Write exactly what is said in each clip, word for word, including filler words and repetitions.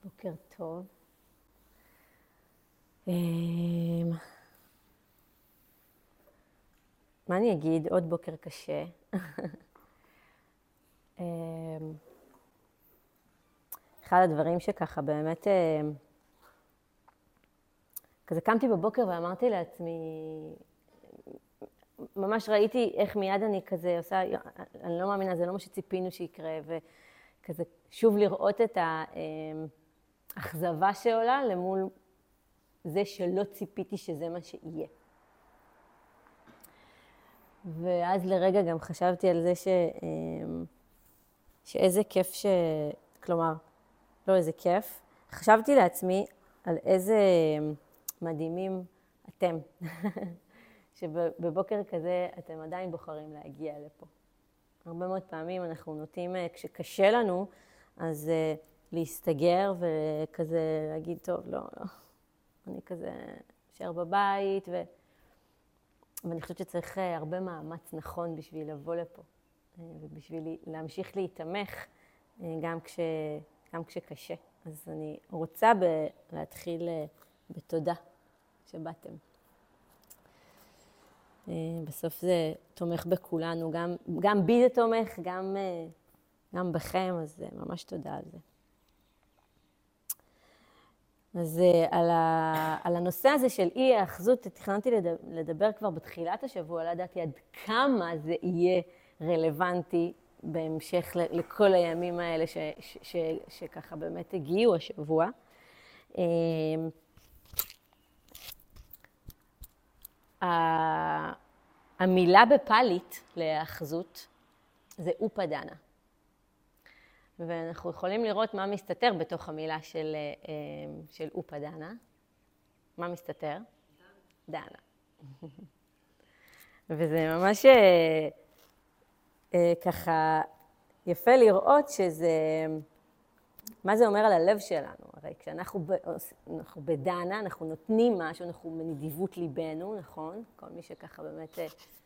בוקר טוב. מה אני אגיד? עוד בוקר קשה. אחד הדברים שככה באמת, כזה קמתי בבוקר ואמרתי לעצמי, ממש ראיתי איך מיד אני כזה עושה, אני לא מאמינה, זה לא מה שציפינו שיקרה, וכזה שוב לראות את האכזבה שעולה למול זה שלא ציפיתי שזה מה שיהיה. ואז לרגע גם חשבתי על זה ש... שאיזה כיף ש... כלומר, לא איזה כיף. חשבתי לעצמי על איזה מדהימים אתם, שבבוקר כזה אתם עדיין בוחרים להגיע לפה. הרבה מאוד פעמים אנחנו נוטים, כשקשה לנו, אז להסתגר וכזה להגיד, טוב, לא, לא. אני כזה אשאר בבית, ו... ואני חושבת שצריך הרבה מאמץ נכון בשביל לבוא לפה, ובשביל להמשיך להתאמך גם, כש... גם כשקשה. אז אני רוצה ב... להתחיל בתודה שבאתם. בסוף זה תומך בכולנו, גם, גם בי זה תומך, גם, גם בכם, אז ממש תודה על זה. אז על, ה... על הנושא הזה של אי האחזות, תכננתי לדבר כבר בתחילת השבוע, לא ידעתי עד כמה זה יהיה רלוונטי בהמשך לכל הימים האלה ש... ש... ש... שככה באמת הגיעו השבוע. המילה בפלית לאחזות זה אופדנה. ואנחנו יכולים לראות מה מסתתר בתוך המילה של, של אופדנה. מה מסתתר? דנה. דנה. וזה ממש ככה יפה לראות שזה, מה זה אומר על הלב שלנו. הרי כשאנחנו ב, אנחנו בדנה, אנחנו נותנים משהו, אנחנו מנדיבות ליבנו, נכון? כל מי שככה באמת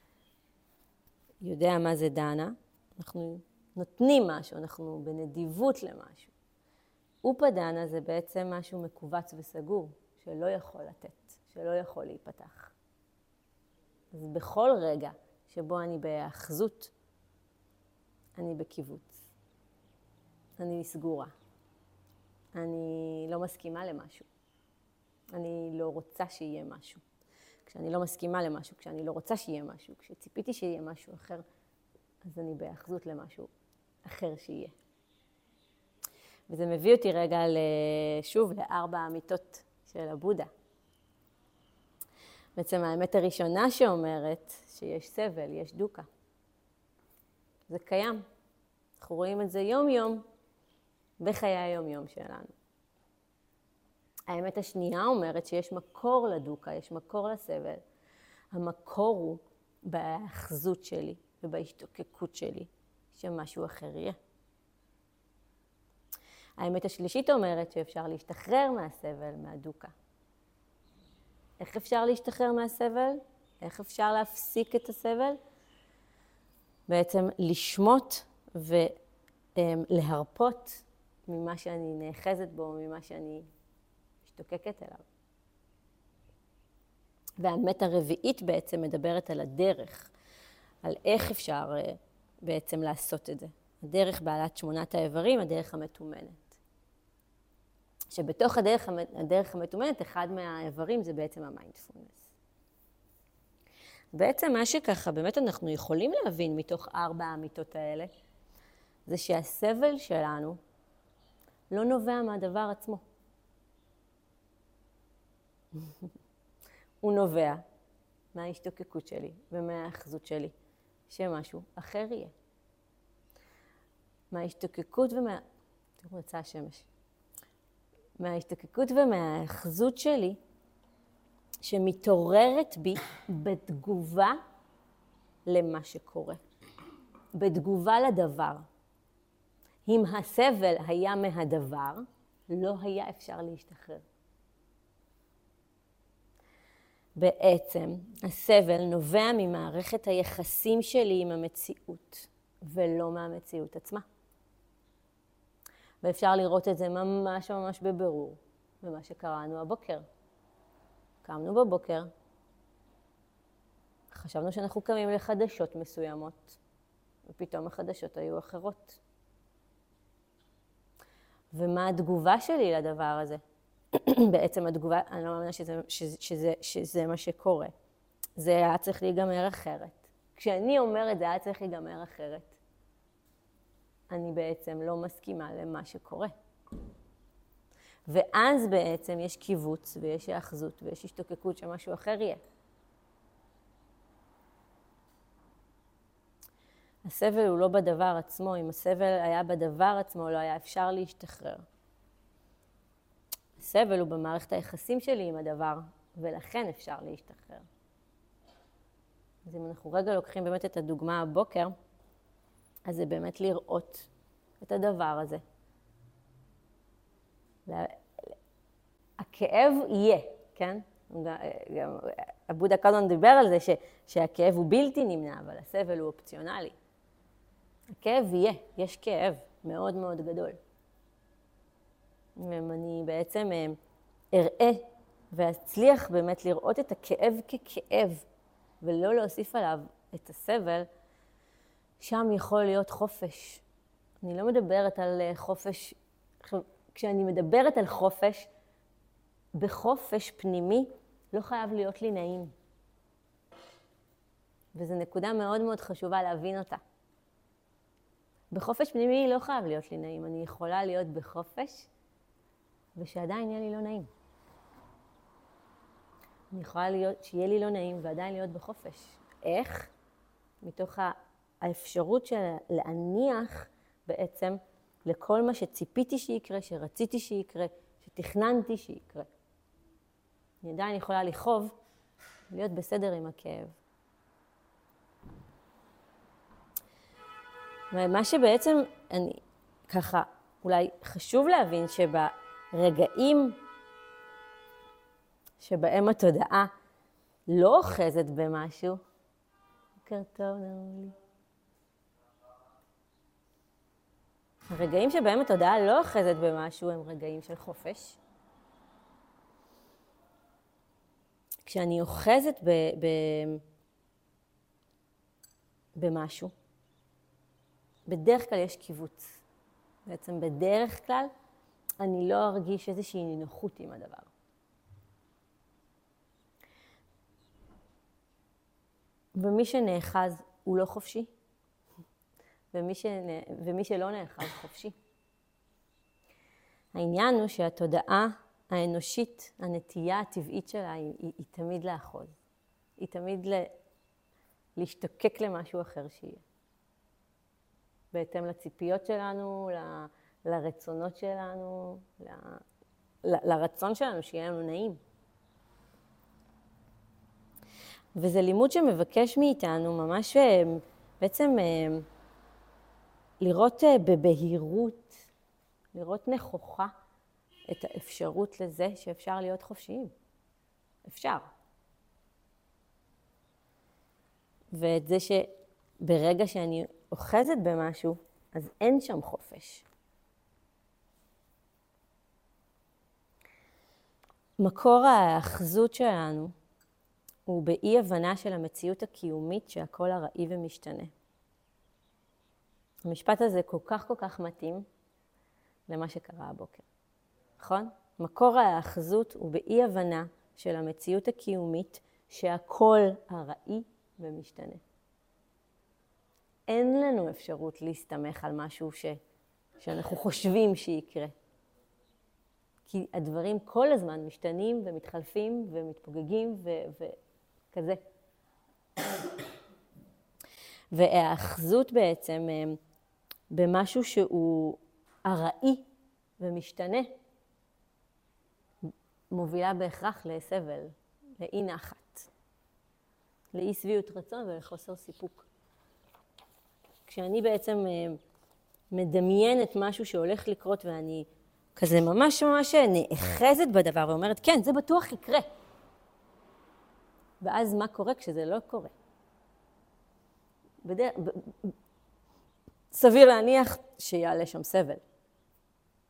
יודע מה זה דנה. אנחנו נותנים משהו, אנחנו בנדיבות למשהו. אופדנה זה בעצם משהו מקובץ וסגור, שלא יכול לתת, שלא יכול להיפתח. אז בכל רגע שבו אני באחזות, אני בקיבוץ. אני סגורה. אני לא מסכימה למשהו. אני לא רוצה שיהיה משהו. כשאני לא מסכימה למשהו, כשאני לא רוצה שיהיה משהו, כשציפיתי שיהיה משהו אחר, אז אני באחזות למשהו אחר שיהיה. וזה מביא אותי רגע שוב לארבע האמיתות של הבודה. בעצם האמת הראשונה שאומרת שיש סבל, יש דוקה. זה קיים. אנחנו רואים את זה יום יום בחיי היום יום שלנו. האמת השנייה אומרת שיש מקור לדוקה, יש מקור לסבל. המקור הוא באחזות שלי ובהשתוקקות שלי, שמשהו אחר יהיה. האמת השלישית אומרת שאפשר להשתחרר מהסבל, מהדוקה. איך אפשר להשתחרר מהסבל? איך אפשר להפסיק את הסבל? בעצם לשמות ולהרפות ממה שאני נאחזת בו, ממה שאני משתוקקת אליו. והאמת הרביעית בעצם מדברת על הדרך, על איך אפשר בעצם לעשות את זה. הדרך בעלת שמונת האיברים, הדרך המתומנת. שבתוך הדרך, הדרך המתומנת, אחד מהאיברים זה בעצם המיינדפולנס. בעצם מה שככה, באמת אנחנו יכולים להבין מתוך ארבע האמיתות האלה, זה שהסבל שלנו לא נובע מהדבר עצמו. הוא נובע מההשתוקקות שלי ומהאחזות שלי, שמשהו אחר יהיה. מההשתוקקות ומה... תראו, יצא השמש. מההשתוקקות ומהאחזות שלי, שמתעוררת בי בתגובה למה שקורה. בתגובה לדבר. אם הסבל היה מהדבר, לא היה אפשר להשתחרר. בעצם הסבל נובע ממערכת היחסים שלי עם המציאות, ולא מהמציאות עצמה. ואפשר לראות את זה ממש ממש בבירור, במה שקראנו הבוקר. קמנו בבוקר, חשבנו שאנחנו קמים לחדשות מסוימות, ופתאום החדשות היו אחרות. ומה התגובה שלי לדבר הזה? בעצם התגובה, אני לא מאמינה שזה, שזה, שזה, שזה מה שקורה. זה היה צריך להיגמר אחרת. כשאני אומרת זה היה צריך להיגמר אחרת, אני בעצם לא מסכימה למה שקורה. ואז בעצם יש קיבוץ ויש האחזות ויש השתוקקות שמשהו אחר יהיה. הסבל הוא לא בדבר עצמו, אם הסבל היה בדבר עצמו לא היה אפשר להשתחרר. הסבל הוא במערכת היחסים שלי עם הדבר, ולכן אפשר להשתחרר. אז אם אנחנו רגע לוקחים באמת את הדוגמה הבוקר, אז זה באמת לראות את הדבר הזה. הכאב יהיה, כן? גם הבודה קאנון דיבר על זה ש, שהכאב הוא בלתי נמנע, אבל הסבל הוא אופציונלי. הכאב יהיה, יש כאב מאוד מאוד גדול. ואני בעצם אראה ואצליח באמת לראות את הכאב ככאב, ולא להוסיף עליו את הסבל, שם יכול להיות חופש. אני לא מדברת על חופש, כשאני מדברת על חופש, בחופש פנימי לא חייב להיות לי נעים. וזו נקודה מאוד מאוד חשובה להבין אותה. בחופש פנימי לא חייב להיות לי נעים, אני יכולה להיות בחופש, ושעדיין יהיה לי לא נעים. אני יכולה להיות, שיהיה לי לא נעים ועדיין להיות בחופש. איך? מתוך האפשרות של להניח בעצם לכל מה שציפיתי שיקרה, שרציתי שיקרה, שתכננתי שיקרה. אני עדיין יכולה לכאוב, להיות בסדר עם הכאב. ומה שבעצם אני ככה אולי חשוב להבין שברגעים שבהם התודעה לא אוחזת במשהו, בוקר טוב נעמי. הרגעים שבהם התודעה לא אוחזת במשהו הם רגעים של חופש. כשאני אוחזת ב, ב, במשהו, בדרך כלל יש קיבוץ. בעצם בדרך כלל אני לא ארגיש איזושהי נינוחות עם הדבר. ומי שנאחז הוא לא חופשי, ומי, שנ... ומי שלא נאחז חופשי. העניין הוא שהתודעה האנושית, הנטייה הטבעית שלה היא, היא, היא תמיד לאחוז. היא תמיד ל... להשתוקק למשהו אחר שיהיה. בהתאם לציפיות שלנו, ל... לרצונות שלנו, ל... ל... לרצון שלנו שיהיה לנו נעים. וזה לימוד שמבקש מאיתנו ממש בעצם לראות בבהירות, לראות נכוחה את האפשרות לזה שאפשר להיות חופשיים. אפשר. ואת זה שברגע שאני אוחזת במשהו, אז אין שם חופש. מקור האחזות שלנו הוא באי הבנה של המציאות הקיומית שהכל הראי ומשתנה. המשפט הזה כל כך כל כך מתאים למה שקרה הבוקר. נכון? מקור האחזות הוא באי הבנה של המציאות הקיומית שהכל הראי ומשתנה. אין לנו אפשרות להסתמך על משהו ש... שאנחנו חושבים שיקרה. כי הדברים כל הזמן משתנים ומתחלפים ומתפוגגים ו... וכזה. והאחזות בעצם במשהו שהוא הראי ומשתנה, מובילה בהכרח לסבל, לאי נחת, לאי שביעות רצון ולחוסר סיפוק. כשאני בעצם מדמיינת משהו שהולך לקרות ואני כזה ממש ממש נאחזת בדבר ואומרת, כן, זה בטוח יקרה. ואז מה קורה כשזה לא קורה? בדרך, ב, סביר להניח שיעלה שם סבל.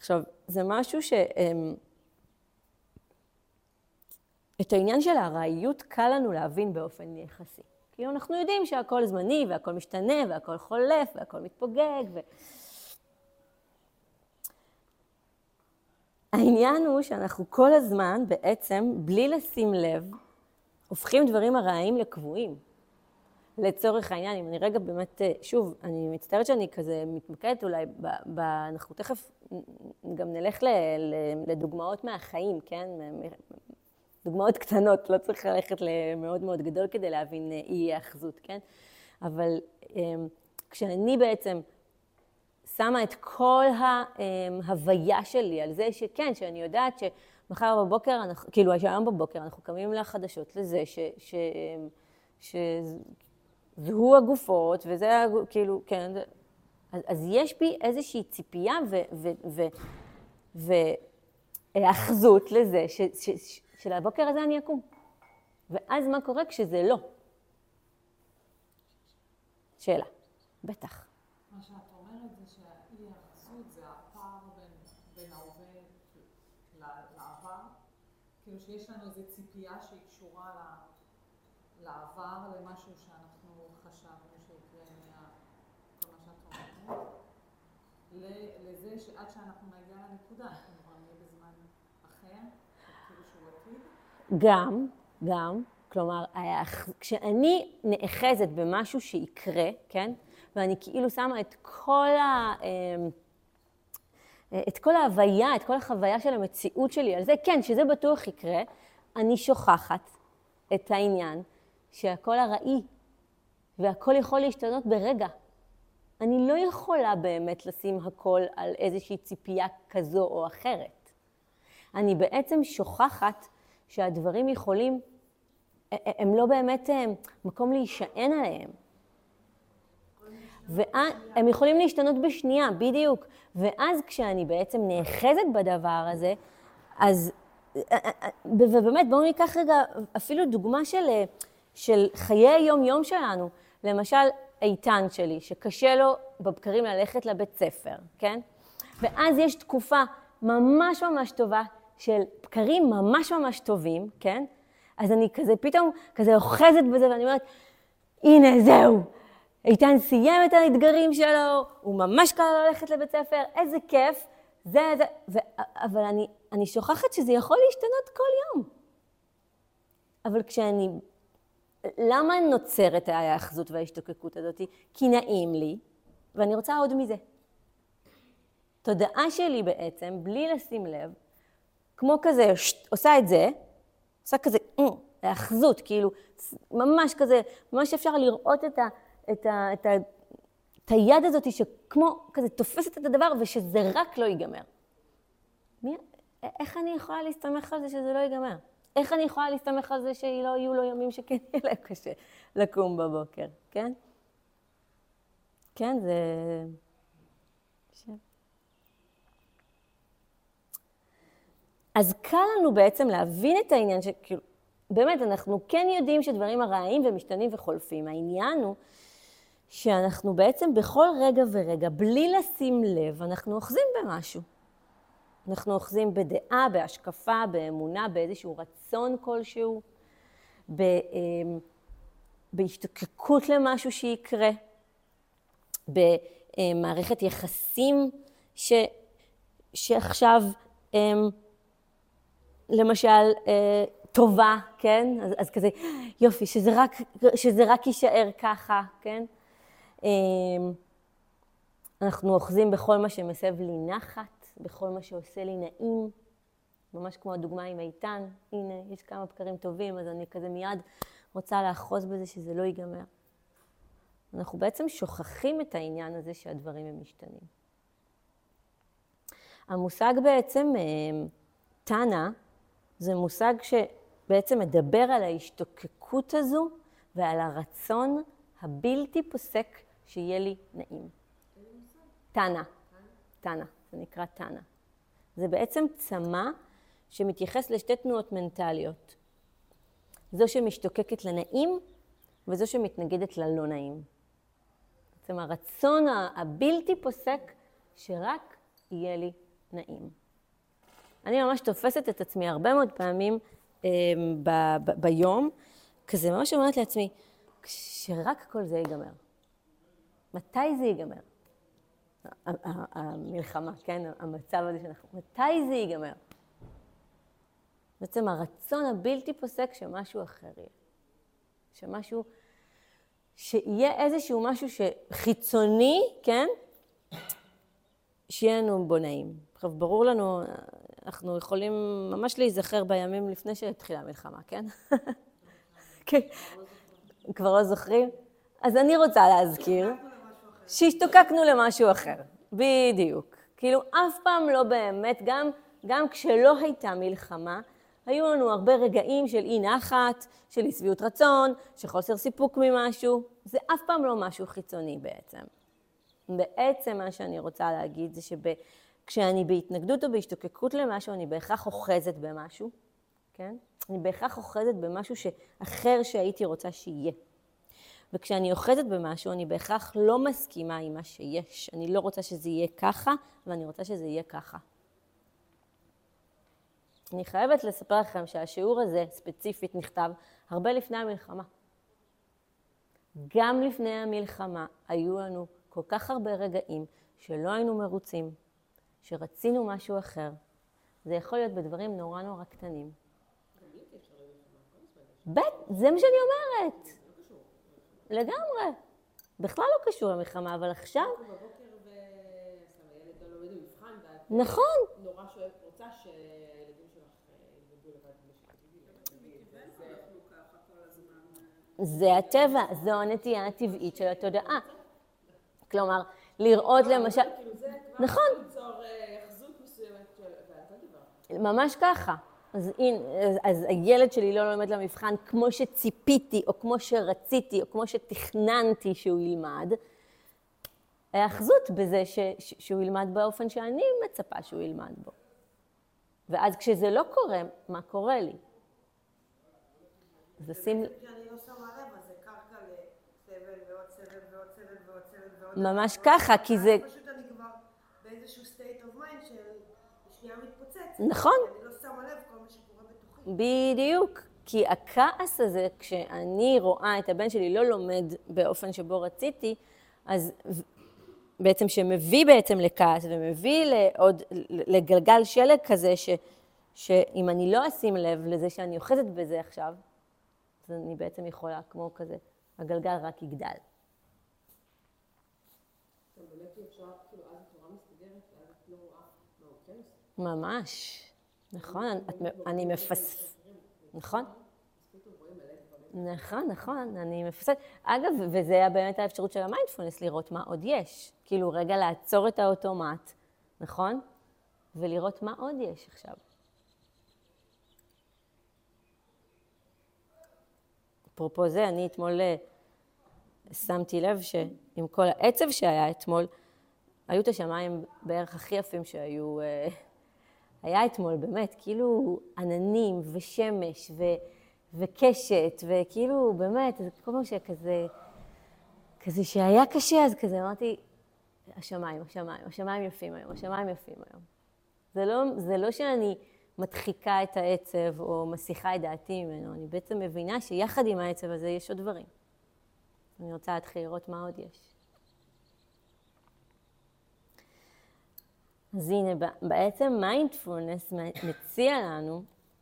עכשיו, זה משהו ש... את העניין של הארעיות קל לנו להבין באופן יחסי. כאילו אנחנו יודעים שהכל זמני והכל משתנה והכל חולף והכל מתפוגג. ו... העניין הוא שאנחנו כל הזמן בעצם, בלי לשים לב, הופכים דברים הרעיים לקבועים. לצורך העניין, אם אני רגע באמת, שוב, אני מצטערת שאני כזה מתמקדת אולי, ב, ב, אנחנו תכף גם נלך ל, ל, לדוגמאות מהחיים, כן? דוגמאות קטנות, לא צריך ללכת למאוד מאוד גדול כדי להבין אי האחזות, כן? אבל כשאני בעצם שמה את כל ההוויה שלי על זה שכן, שאני יודעת שמחר בבוקר, אנחנו, כאילו היום בבוקר אנחנו קמים לחדשות לזה ש... ש, ש והוא הגופות, וזה כאילו, כן, אז, אז יש בי איזושהי ציפייה ו, ו, ו, והאחזות לזה ש, ש, ש, שלבוקר הזה אני אקום. ואז מה קורה כשזה לא? שאלה, בטח. מה שאת אומרת זה שהאי האחזות זה הפער בין, בין ההווה לעבר, כאילו שיש לנו איזו ציפייה שהיא קשורה לעבר, למשהו שאנחנו חשבנו שיקרה מה... כל מה שאת אומרת, לזה שעד שאנחנו נגיע לנקודה, אנחנו כבר נהיה בזמן אחר, כאילו שהוא עתיד. גם, גם, כלומר, כשאני נאחזת במשהו שיקרה, כן? ואני כאילו שמה את כל ה... את כל ההוויה, את כל החוויה של המציאות שלי על זה, כן, שזה בטוח יקרה, אני שוכחת את העניין שהכל הראי, והכל יכול להשתנות ברגע. אני לא יכולה באמת לשים הכל על איזושהי ציפייה כזו או אחרת. אני בעצם שוכחת שהדברים יכולים, הם לא באמת מקום להישען עליהם. והם יכולים להשתנות בשנייה, בדיוק. ואז כשאני בעצם נאחזת בדבר הזה, אז, ובאמת בואו ניקח רגע אפילו דוגמה של, של חיי היום-יום שלנו. למשל, איתן שלי, שקשה לו בבקרים ללכת לבית ספר, כן? ואז יש תקופה ממש ממש טובה של בקרים ממש ממש טובים, כן? אז אני כזה פתאום כזה אוחזת בזה ואני אומרת, הנה זהו, איתן סיים את האתגרים שלו, הוא ממש קל ללכת לבית ספר, איזה כיף, זה, זה, ו... אבל אני, אני שוכחת שזה יכול להשתנות כל יום. אבל כשאני, למה נוצרת ההאחזות וההשתוקקות הזאת? כי נעים לי, ואני רוצה עוד מזה. תודעה שלי בעצם, בלי לשים לב, כמו כזה, שט, עושה את זה, עושה כזה, האחזות, כאילו, ממש כזה, ממש אפשר לראות את ה... את ה, את ה, את היד הזאת שכמו כזה תופסת את הדבר ושזה רק לא ייגמר. מי, איך אני יכולה להסתמך על זה שזה לא ייגמר? איך אני יכולה להסתמך על זה שלא יהיו לו ימים שכן יהיה להם קשה לקום בבוקר, כן? כן, זה... אז קל לנו בעצם להבין את העניין שכאילו, באמת אנחנו כן יודעים שדברים הרעיים ומשתנים וחולפים. העניין הוא שאנחנו בעצם בכל רגע ורגע, בלי לשים לב, אנחנו אוחזים במשהו. אנחנו אוחזים בדעה, בהשקפה, באמונה, באיזשהו רצון כלשהו, בהשתוקקות למשהו שיקרה, במערכת יחסים ש, שעכשיו, למשל, טובה, כן? אז, אז כזה, יופי, שזה רק, שזה רק יישאר ככה, כן? אנחנו אוחזים בכל מה שמסב לי נחת, בכל מה שעושה לי נעים, ממש כמו הדוגמה עם איתן, הנה, יש כמה בקרים טובים, אז אני כזה מיד רוצה לאחוז בזה שזה לא ייגמר. אנחנו בעצם שוכחים את העניין הזה שהדברים הם משתנים. המושג בעצם, תנא, זה מושג שבעצם מדבר על ההשתוקקות הזו ועל הרצון הבלתי פוסק שיהיה לי נעים. תנא, תנא, זה נקרא תנא. זה בעצם צמא שמתייחס לשתי תנועות מנטליות. זו שמשתוקקת לנעים וזו שמתנגדת ללא נעים. בעצם הרצון הבלתי פוסק שרק יהיה לי נעים. אני ממש תופסת את עצמי הרבה מאוד פעמים אה, ב- ב- ביום, כזה ממש אומרת לעצמי, שרק כל זה ייגמר. מתי זה ייגמר? המלחמה, כן? המצב הזה שאנחנו, מתי זה ייגמר? בעצם הרצון הבלתי פוסק שמשהו אחר יהיה. שמשהו, שיהיה איזשהו משהו שחיצוני, כן? שיהיה לנו בו נעים. עכשיו, ברור לנו, אנחנו יכולים ממש להיזכר בימים לפני שהתחילה המלחמה, כן? כן. כבר לא זוכרים? אז אני רוצה להזכיר שהשתוקקנו למשהו אחר. בדיוק. כאילו, אף פעם לא באמת, גם, גם כשלא הייתה מלחמה, היו לנו הרבה רגעים של אי נחת, של אי שביעות רצון, של חוסר סיפוק ממשהו. זה אף פעם לא משהו חיצוני בעצם. בעצם מה שאני רוצה להגיד זה שכשאני בהתנגדות או בהשתוקקות למשהו, אני בהכרח אוחזת במשהו, כן? אני בהכרח אוחזת במשהו אחר שהייתי רוצה שיהיה. וכשאני אוחזת במשהו, אני בהכרח לא מסכימה עם מה שיש. אני לא רוצה שזה יהיה ככה, ואני רוצה שזה יהיה ככה. אני חייבת לספר לכם שהשיעור הזה ספציפית נכתב הרבה לפני המלחמה. גם לפני המלחמה היו לנו כל כך הרבה רגעים שלא היינו מרוצים, שרצינו משהו אחר. זה יכול להיות בדברים נורא נורא קטנים. בית, זה מה שאני אומרת. לגמרי. בכלל לא קשור למלחמה, אבל עכשיו... בבוקר והילד לא לומד במבחן, נכון. נורא שואלת רוצה שהילדים שלך ילמדו לבד בשביל. זה הטבע, זו הנטייה הטבעית של התודעה. כלומר, לראות למשל... נכון. ליצור יחזות מסוימת של... ממש ככה. אז, אז הילד שלי לא לומד למבחן כמו שציפיתי, או כמו שרציתי, או כמו שתכננתי שהוא ילמד. האחזות בזה ש, ש, שהוא ילמד באופן שאני מצפה שהוא ילמד בו. ואז כשזה לא קורה, מה קורה לי? אז לשים... כשאני לא שמה לב, אז זה קרקע לסבל ועוד סבל ועוד סבל ועוד סבל ועוד... ממש ככה, כי זה... פשוט אני כבר באיזשהו state of mind של שנייה מתפוצץ. נכון. אני לא שמה לב כל מה שקורה בתוכי. בדיוק. כי הכעס הזה, כשאני רואה את הבן שלי לא לומד באופן שבו רציתי, אז בעצם שמביא בעצם לכעס ומביא לעוד, לגלגל שלג כזה, ש, שאם אני לא אשים לב לזה שאני אוחזת בזה עכשיו, אז אני בעצם יכולה כמו כזה, הגלגל רק יגדל. באמת אפשר, כאילו, אז התורה מסתגרת, ואז את לא רואה מה הוא כן עושה. ממש. נכון, אני מפספס. נכון? נכון, נכון, אני מפספס. אגב, וזה היה באמת האפשרות של המיינדפולנס, לראות מה עוד יש. כאילו, רגע לעצור את האוטומט, נכון? ולראות מה עוד יש עכשיו. אפרופו זה, אני אתמול שמתי לב שעם כל העצב שהיה אתמול, היו את השמיים בערך הכי יפים שהיו, היה אתמול באמת, כאילו עננים ושמש ו, וקשת, וכאילו באמת, כל פעם שכזה, כזה שהיה קשה, אז כזה אמרתי, השמיים, השמיים, השמיים יפים היום, השמיים יפים היום. זה לא, זה לא שאני מדחיקה את העצב או מסיחה את דעתי ממנו, אני בעצם מבינה שיחד עם העצב הזה יש עוד דברים. אני רוצה להתחיל לראות מה עוד יש. אז הנה, בעצם מיינדפולנס מציע לנו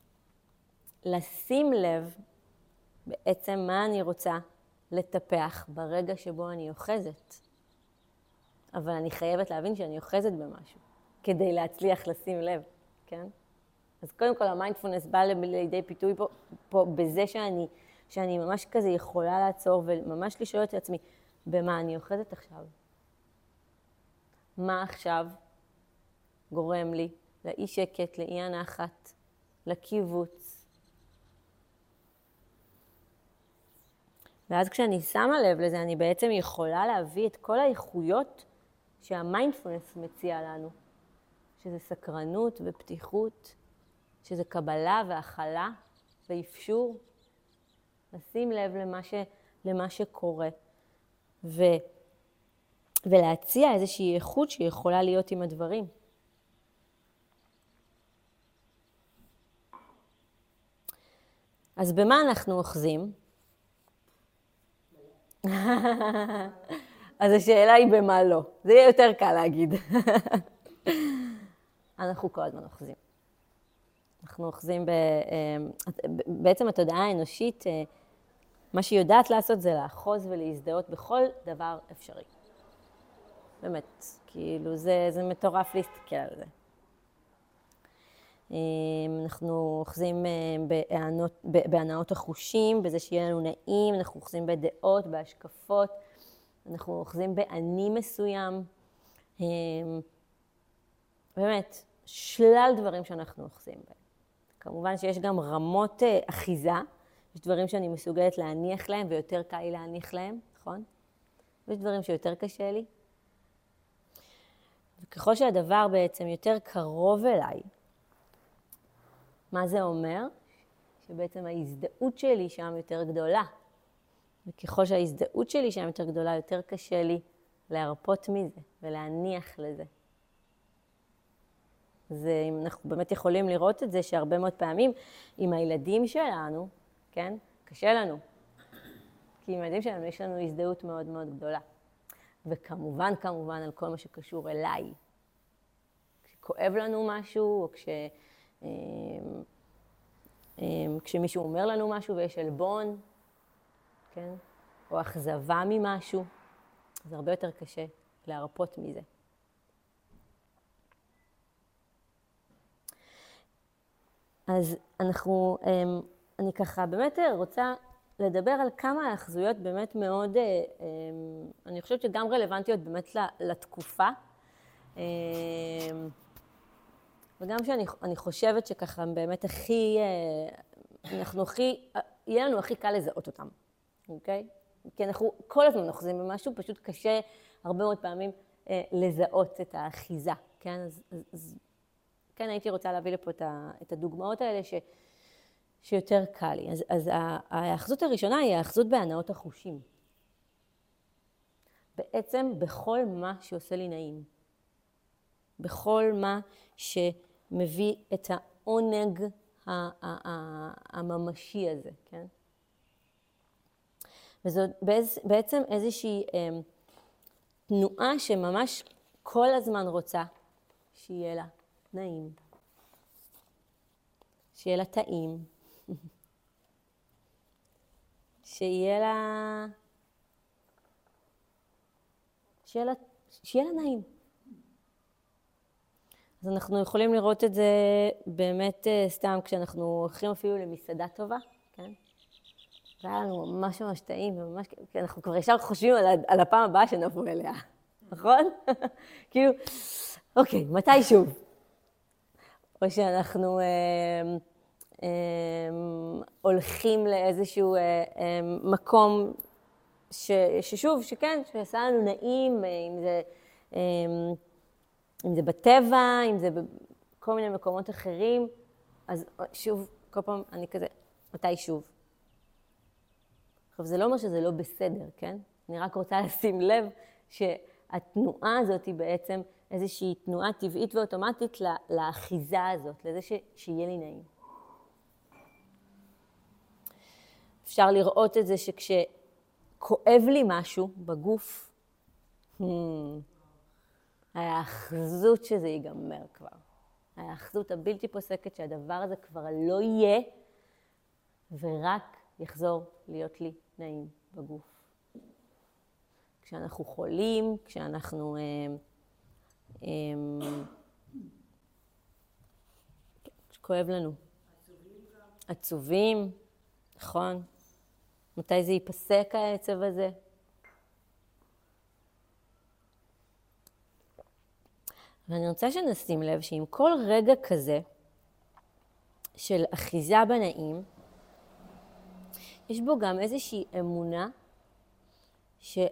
לשים לב בעצם מה אני רוצה לטפח ברגע שבו אני אוחזת. אבל אני חייבת להבין שאני אוחזת במשהו, כדי להצליח לשים לב, כן? אז קודם כל המיינדפולנס בא לידי פיתוי פה, פה בזה שאני, שאני ממש כזה יכולה לעצור וממש לשאול את עצמי, במה אני אוחזת עכשיו? מה עכשיו גורם לי לאי שקט, לאי הנחת, לקיבוץ? ואז כשאני שמה לב לזה, אני בעצם יכולה להביא את כל האיכויות שהמיינדפולנס מציע לנו, שזה סקרנות ופתיחות, שזה קבלה והכלה ואפשור, לשים לב למה, ש, למה שקורה, ו, ולהציע איזושהי איכות שיכולה להיות עם הדברים. אז במה אנחנו אוחזים? אז השאלה היא במה לא. זה יהיה יותר קל להגיד. אנחנו כל הזמן אוחזים. אנחנו אוחזים ב... בעצם התודעה האנושית, מה שהיא יודעת לעשות זה לאחוז ולהזדהות בכל דבר אפשרי. באמת, כאילו זה, זה מטורף להסתכל על זה. אנחנו אוחזים בהנאות, בהנאות החושים, בזה שיהיה לנו נעים, אנחנו אוחזים בדעות, בהשקפות, אנחנו אוחזים באני מסוים. באמת, שלל דברים שאנחנו אוחזים בהם. כמובן שיש גם רמות אחיזה, יש דברים שאני מסוגלת להניח להם ויותר קל לי להניח להם, נכון? יש דברים שיותר קשה לי. וככל שהדבר בעצם יותר קרוב אליי, מה זה אומר? שבעצם ההזדהות שלי שם יותר גדולה. וככל שההזדהות שלי שם יותר גדולה, יותר קשה לי להרפות מזה ולהניח לזה. אז אנחנו באמת יכולים לראות את זה שהרבה מאוד פעמים עם הילדים שלנו, כן? קשה לנו. כי עם הילדים שלנו יש לנו הזדהות מאוד מאוד גדולה. וכמובן, כמובן, על כל מה שקשור אליי. כשכואב לנו משהו, או כש... כשמישהו אומר לנו משהו ויש אלבון, כן? או אכזבה ממשהו, זה הרבה יותר קשה להרפות מזה. אז אנחנו, אני ככה באמת רוצה לדבר על כמה האחזויות באמת מאוד, אני חושבת שגם רלוונטיות באמת לתקופה, וגם שאני אני חושבת שככה באמת הכי, אנחנו הכי, יהיה לנו הכי קל לזהות אותם, אוקיי? כי אנחנו כל הזמן אוחזים במשהו, פשוט קשה הרבה מאוד פעמים לזהות את האחיזה, כן? אז, אז כן, הייתי רוצה להביא לפה את הדוגמאות האלה ש, שיותר קל לי. אז, אז האחזות הראשונה היא האחזות בהנאות החושים. בעצם בכל מה שעושה לי נעים. בכל מה שמביא את העונג הממשי הזה, כן? וזו בעצם איזושהי תנועה שממש כל הזמן רוצה שיהיה לה נעים, שיהיה לה טעים, שיהיה לה, שיהיה לה, שיהיה לה נעים. אז אנחנו יכולים לראות את זה באמת סתם כשאנחנו הולכים אפילו למסעדה טובה, כן? זה היה לנו ממש ממש טעים, וממש, כי אנחנו כבר ישר חושבים על, על הפעם הבאה שנבוא אליה, נכון? כאילו, אוקיי, מתי שוב? או שאנחנו אה, אה, הולכים לאיזשהו אה, אה, מקום ש, ששוב, שכן, שעשה לנו נעים, אם זה, אה, אם זה בטבע, אם זה בכל מיני מקומות אחרים, אז שוב, כל פעם אני כזה, מתי שוב? עכשיו, זה לא אומר שזה לא בסדר, כן? אני רק רוצה לשים לב שהתנועה הזאת היא בעצם איזושהי תנועה טבעית ואוטומטית לאחיזה הזאת, לזה ש... שיהיה לי נעים. אפשר לראות את זה שכשכואב לי משהו בגוף, האחזות שזה ייגמר כבר. האחזות הבלתי פוסקת שהדבר הזה כבר לא יהיה, ורק יחזור להיות לי נעים בגוף. כשאנחנו חולים, כשאנחנו... שכואב לנו. עצובים. עצובים, נכון. מתי זה ייפסק העצב הזה? ואני רוצה שנשים לב שעם כל רגע כזה של אחיזה בנעים, יש בו גם איזושהי אמונה שה...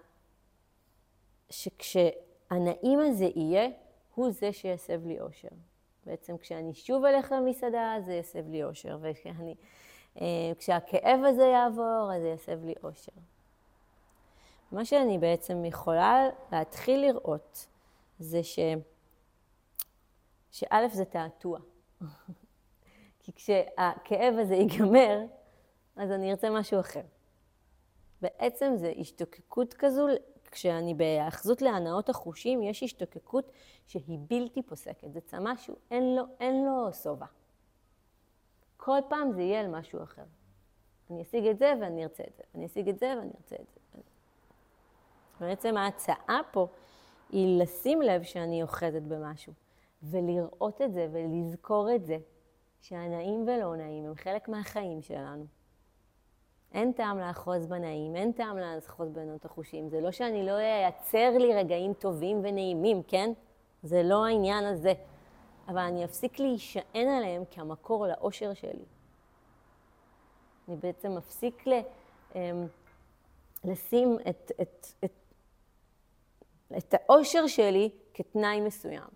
שכשהנעים הזה יהיה, הוא זה שיסב לי אושר. בעצם כשאני שוב אלך למסעדה, זה יסב לי אושר. וכשאני, כשהכאב הזה יעבור, אז זה יסב לי אושר. מה שאני בעצם יכולה להתחיל לראות, זה ש... שא' זה תעתוע. כי כשהכאב הזה ייגמר, אז אני ארצה משהו אחר. בעצם זה השתוקקות כזו, כשאני בהאחזות להנאות החושים, יש השתוקקות שהיא בלתי פוסקת. זה צמא שהוא אין לו, אין לו סובה. כל פעם זה יהיה על משהו אחר. אני אשיג את זה ואני ארצה את זה. אני אשיג את זה ואני ארצה את זה. בעצם ההצעה פה היא לשים לב שאני אוחזת במשהו, ולראות את זה ולזכור את זה, שהנעים ולא נעים הם חלק מהחיים שלנו. אין טעם לאחוז בנעים, אין טעם לאחוז בנות החושים. זה לא שאני לא אייצר לי רגעים טובים ונעימים, כן? זה לא העניין הזה. אבל אני אפסיק להישען עליהם כמקור לאושר שלי. אני בעצם מפסיק ל, לשים את, את, את, את האושר שלי כתנאי מסוים.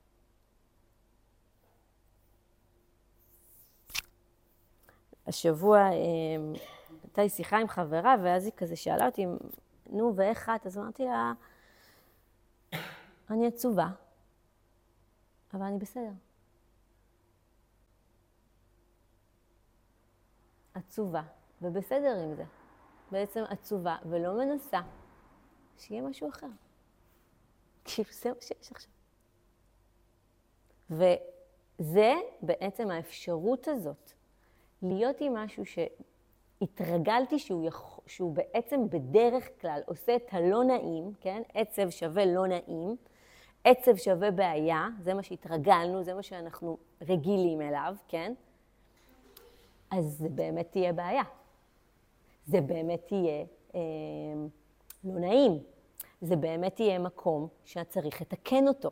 השבוע הייתה לי שיחה עם חברה, ואז היא כזה שאלה אותי, נו, ואיך את? אז אמרתי לה, אני עצובה, אבל אני בסדר. עצובה, ובסדר עם זה. בעצם עצובה, ולא מנסה שיהיה משהו אחר. כאילו, זה מה שיש עכשיו. וזה בעצם האפשרות הזאת, להיות עם משהו שהתרגלתי שהוא, יכ... שהוא בעצם בדרך כלל עושה את הלא נעים, כן? עצב שווה לא נעים, עצב שווה בעיה, זה מה שהתרגלנו, זה מה שאנחנו רגילים אליו, כן? אז זה באמת תהיה בעיה. זה באמת תהיה אה, לא נעים. זה באמת תהיה מקום שאת צריך לתקן אותו.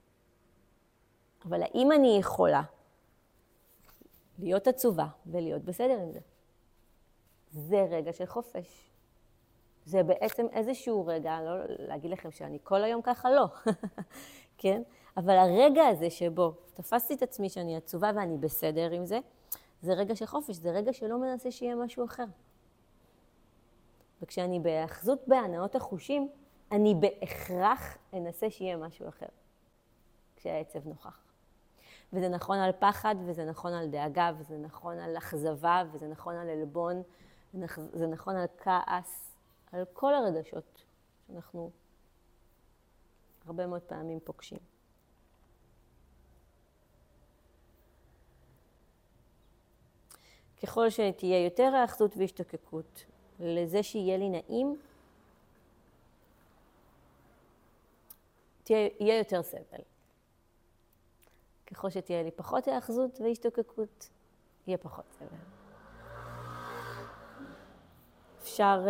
אבל האם אני יכולה להיות עצובה ולהיות בסדר עם זה? זה רגע של חופש. זה בעצם איזשהו רגע, לא להגיד לכם שאני כל היום ככה, לא. כן? אבל הרגע הזה שבו תפסתי את עצמי שאני עצובה ואני בסדר עם זה, זה רגע של חופש, זה רגע שלא מנסה שיהיה משהו אחר. וכשאני בהאחזות בהנאות החושים, אני בהכרח אנסה שיהיה משהו אחר. כשהעצב נוכח. וזה נכון על פחד, וזה נכון על דאגה, וזה נכון על אכזבה, וזה נכון על עלבון, זה נכון על כעס, על כל הרגשות שאנחנו הרבה מאוד פעמים פוגשים. ככל שתהיה יותר האחזות והשתוקקות, לזה שיהיה לי נעים, תהיה, יהיה יותר סבל. ככל שתהיה לי פחות האחזות והשתוקקות, יהיה פחות סבל. אפשר,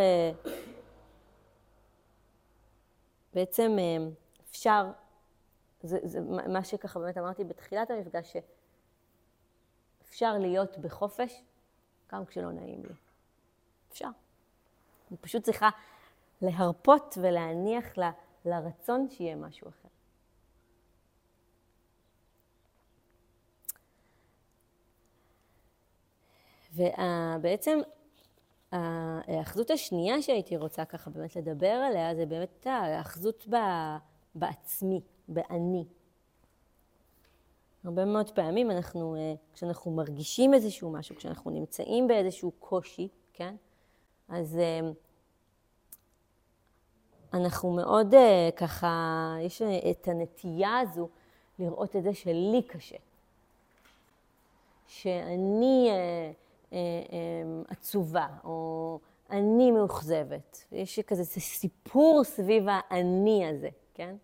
בעצם אפשר, זה, זה מה שככה באמת אמרתי בתחילת המפגש, שאפשר להיות בחופש גם כשלא נעים לי. אפשר. אני פשוט צריכה להרפות ולהניח ל, לרצון שיהיה משהו אחר. ובעצם האחזות השנייה שהייתי רוצה ככה באמת לדבר עליה, זה באמת האחזות בעצמי, באני. הרבה מאוד פעמים אנחנו, כשאנחנו מרגישים איזשהו משהו, כשאנחנו נמצאים באיזשהו קושי, כן? אז אנחנו מאוד ככה, יש את הנטייה הזו לראות את זה שלי קשה. שאני עצובה, או אני מאוכזבת. יש כזה סיפור סביב האני הזה, כן?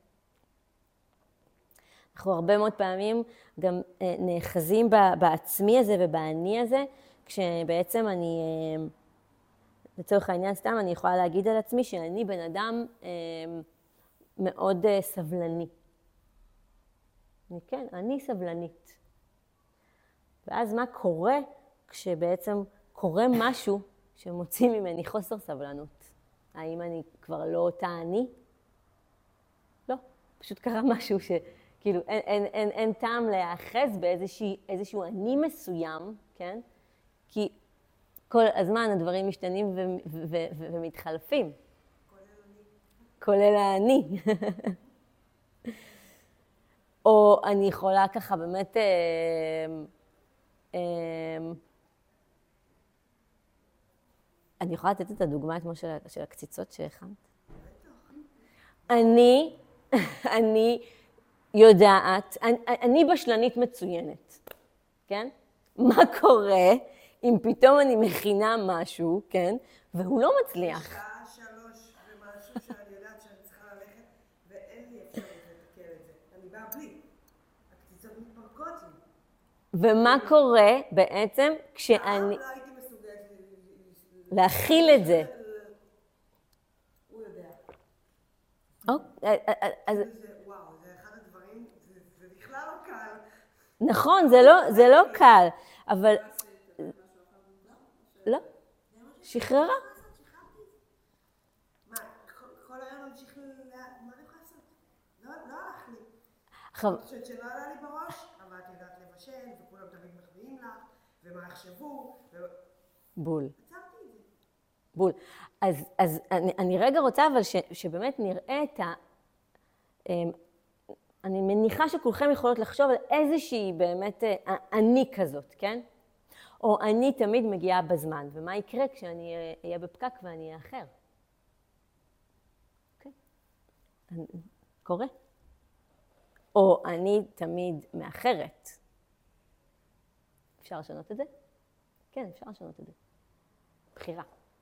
אנחנו הרבה מאוד פעמים גם נאחזים בעצמי הזה ובאני הזה, כשבעצם אני, לצורך העניין סתם, אני יכולה להגיד על עצמי שאני בן אדם מאוד סבלני. כן, אני סבלנית. ואז מה קורה כשבעצם קורה משהו שמוציא ממני חוסר סבלנות? האם אני כבר לא אותה אני? לא, פשוט קרה משהו שכאילו אין, אין, אין, אין טעם להאחז באיזשהו אני מסוים, כן? כי כל הזמן הדברים משתנים ו- ו- ו- ו- ומתחלפים. כולל האני. או אני יכולה ככה באמת אה, אה, אני יכולה לתת את הדוגמה אתמול של, של הקציצות שהכנת? אני, אני יודעת, אני, אני בשלנית מצוינת, כן? מה קורה אם פתאום אני מכינה משהו, כן? והוא לא מצליח. שעה שלוש ומשהו שאני יודעת שאני צריכה ללכת, ואין לי אפשרות לתקל את זה. אני באה בלי. הקציצות מתפרקות לי. ומה קורה בעצם כשאני... לא הייתי מסוגלת להכיל את זה. הוא יודע. אז... וואו, זה אחד הדברים, זה בכלל לא קל. נכון, זה לא, זה לא קל, אבל... לא, שחררה. מה, כל היום ממשיך ל... מה אני יכולה לעשות? לא הלך לי. עכשיו... אני חושבת שלא עלה לי בראש, אבל את יודעת לבשל, וכולם תמיד מחביאים לך, ומה יחשבו, ו... בול. עצרתי את זה. בול. אז, אז אני, אני רגע רוצה אבל ש, שבאמת נראה את ה... אני מניחה שכולכם יכולות לחשוב על איזושהי באמת אני כזאת, כן? או אני תמיד מגיעה בזמן, ומה יקרה כשאני אהיה בפקק ואני אהיה אחר? אוקיי? קורה. או אני תמיד מאחרת. אפשר לשנות את זה? כן, אפשר לשנות את זה. בחירה.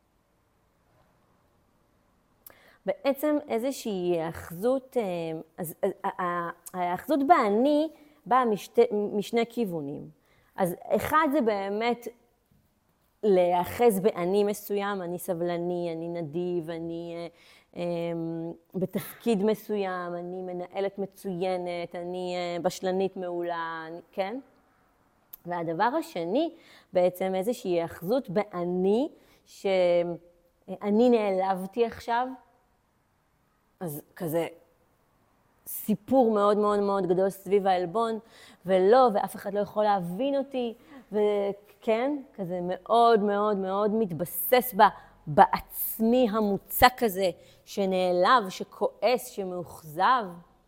בעצם איזושהי האחזות, אז האחזות באני באה משתי, משני כיוונים. אז אחד זה באמת להאחז באני מסוים, אני סבלני, אני נדיב, אני אה, בתפקיד מסוים, אני מנהלת מצוינת, אני אה, בשלנית מעולה, אני, כן? והדבר השני, בעצם איזושהי האחזות באני, שאני נעלבתי עכשיו, אז כזה סיפור מאוד מאוד מאוד גדול סביב העלבון, ולא, ואף אחד לא יכול להבין אותי, וכן, כזה מאוד מאוד מאוד מתבסס בה, בעצמי המוצק הזה, שנעלב, שכועס, שמאוכזב.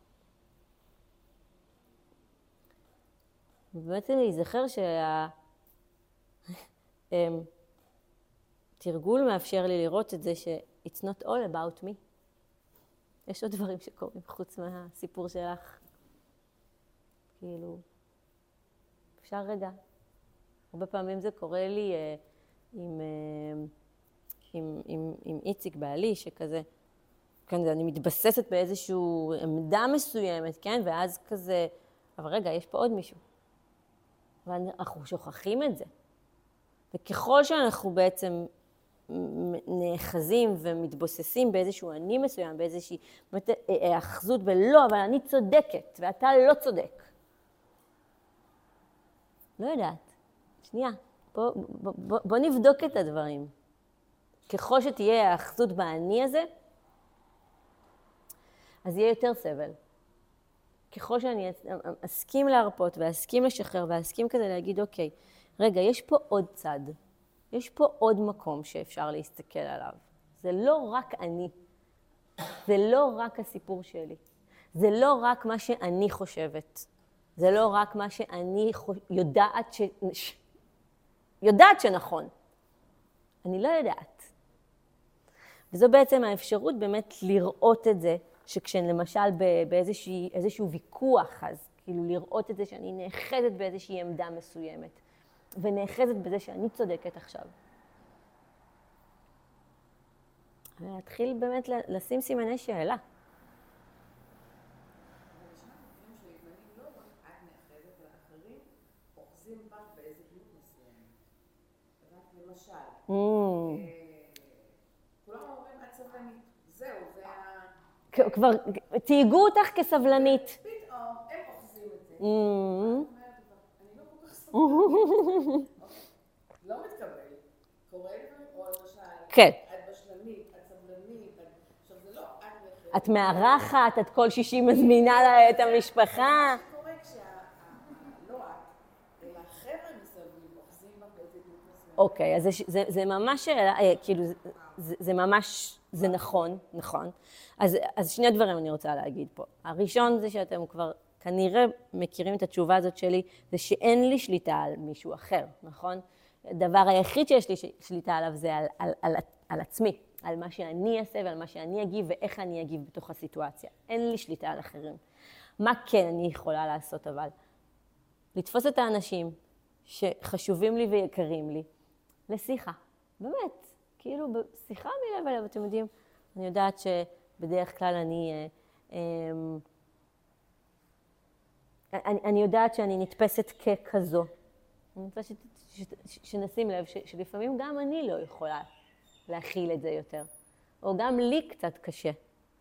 ובאמת אני זוכר שהתרגול מאפשר לי לראות את זה ש-it's not all about me. יש עוד דברים שקורים חוץ מהסיפור שלך. כאילו, אפשר רגע. הרבה פעמים זה קורה לי אה, עם, אה, עם, עם, עם איציק בעלי, שכזה, כן, אני מתבססת באיזושהי עמדה מסוימת, כן? ואז כזה, אבל רגע, יש פה עוד מישהו. ואנחנו שוכחים את זה. וככל שאנחנו בעצם נאחזים ומתבוססים באיזשהו אני מסוים, באיזושהי האחזות בלא, אבל אני צודקת, ואתה לא צודק. לא יודעת. שנייה, בוא, בוא, בוא, בוא נבדוק את הדברים. ככל שתהיה האחזות באני הזה, אז יהיה יותר סבל. ככל שאני אסכים להרפות ואסכים לשחרר ואסכים כזה להגיד, אוקיי, רגע, יש פה עוד צד. יש פה עוד מקום שאפשר להסתכל עליו. זה לא רק אני. זה לא רק הסיפור שלי. זה לא רק מה שאני חושבת. זה לא רק מה שאני יודעת ש... יודעת שנכון. אני לא יודעת. וזו בעצם האפשרות באמת לראות את זה, שכשלמשל באיזשהו ויכוח, אז כאילו לראות את זה שאני נאחזת באיזושהי עמדה מסוימת. ונאחזת בזה שאני צודקת עכשיו. ולהתחיל באמת לשים סימני שאלה. אבל ישנם מקרים שלפעמים לא רק את נאחזת, ואחרים אוחזים בך באיזה דמות מסוימת. רק למשל, כולם אומרים את סבלנית, זהו, זה ה... כבר תהיגו אותך כסבלנית. פתאום הם אוחזים את זה. אני לא כל כך סבלנית. לא מתקבל. קורה לפעמים, או למשל, כן. את בשלנית, את סבלנית, עכשיו זה לא את נאחזת. את מארחת, את כל שישי מזמינה לה את המשפחה. מה שקורה כשה... לא את, אלא חבר'ה מסביב אוחזים בך באיזה דמות מסוימת. אוקיי, אז זה ממש, כאילו, זה ממש, זה נכון, נכון. אז, אז שני דברים אני רוצה להגיד פה. הראשון זה שאתם כבר כנראה מכירים את התשובה הזאת שלי, זה שאין לי שליטה על מישהו אחר, נכון? הדבר היחיד שיש לי שליטה עליו זה על, על, על, על עצמי, על מה שאני אעשה ועל מה שאני אגיב ואיך אני אגיב בתוך הסיטואציה. אין לי שליטה על אחרים. מה כן אני יכולה לעשות אבל? לתפוס את האנשים שחשובים לי ויקרים לי לשיחה. באמת, כאילו בשיחה מלב אליו, אתם יודעים, אני יודעת שבדרך כלל אני, אני, אני יודעת שאני נתפסת ככזו. אני רוצה ש, ש, ש, שנשים לב ש, שלפעמים גם אני לא יכולה להכיל את זה יותר, או גם לי קצת קשה.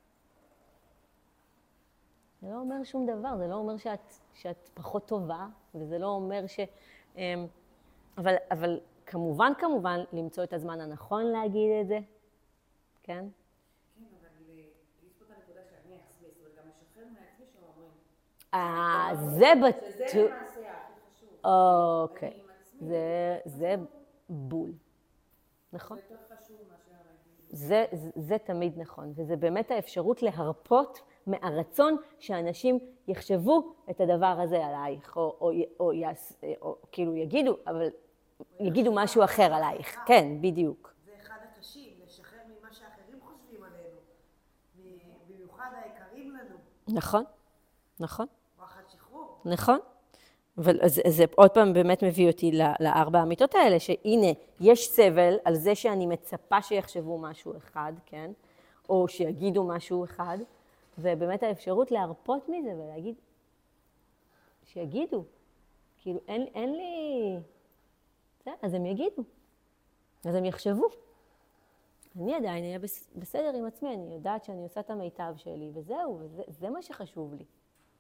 זה לא אומר שום דבר, זה לא אומר שאת, שאת פחות טובה, וזה לא אומר ש... אבל, אבל כמובן, כמובן, למצוא את הזמן הנכון להגיד את זה, כן? כן, אבל לצפות הנקודה שאני עצמי, זאת אומרת, גם לשחרר מעצמי שאומרים. אה, זה בטוח. שזה למעשה הכי חשוב. אוקיי, זה, זה בול. נכון? זה יותר חשוב מאשר להגיד. זה, זה, זה תמיד נכון, וזה באמת האפשרות להרפות מהרצון שאנשים יחשבו את הדבר הזה עלייך, או, או, או, יס, או כאילו יגידו, אבל יגידו משהו אחר עלייך. כן, בדיוק. זה אחד הקשים, לשחרר ממה שאחרים חושבים עלינו, במיוחד היקרים לנו. נכון, נכון. וואחד שחרור. נכון. וזה עוד פעם באמת מביא אותי לארבע האמיתות האלה, שהנה, יש סבל על זה שאני מצפה שיחשבו משהו אחד, כן? או שיגידו משהו אחד, ובאמת האפשרות להרפות מזה ולהגיד, שיגידו. כאילו, אין, אין לי... זה, אז הם יגידו. אז הם יחשבו. אני עדיין אהיה בסדר עם עצמי, אני יודעת שאני עושה את המיטב שלי, וזהו, וזה, זה מה שחשוב לי.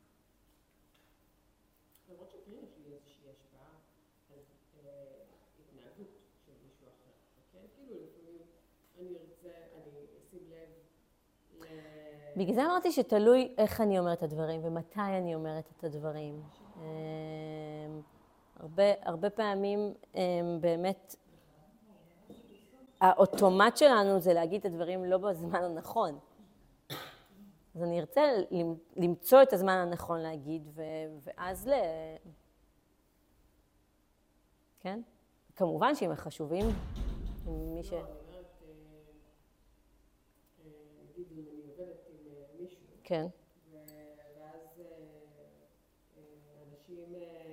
למרות שכן יש לי איזושהי השפעה על התנהגות של מישהו אחר. כן, כאילו לפעמים אני ארצה, אני אשים לב ל... בגלל זה אמרתי שתלוי איך אני אומרת את הדברים ומתי אני אומרת את הדברים. הרבה, הרבה פעמים באמת האוטומט שלנו זה להגיד את הדברים לא בזמן הנכון. אז אני ארצה למצוא את הזמן הנכון להגיד, ואז ל... כן? כמובן שאם החשובים, מי ש... לא, אני אומרת, נגיד אם אני עובדת עם מישהו, כן. ואז אנשים,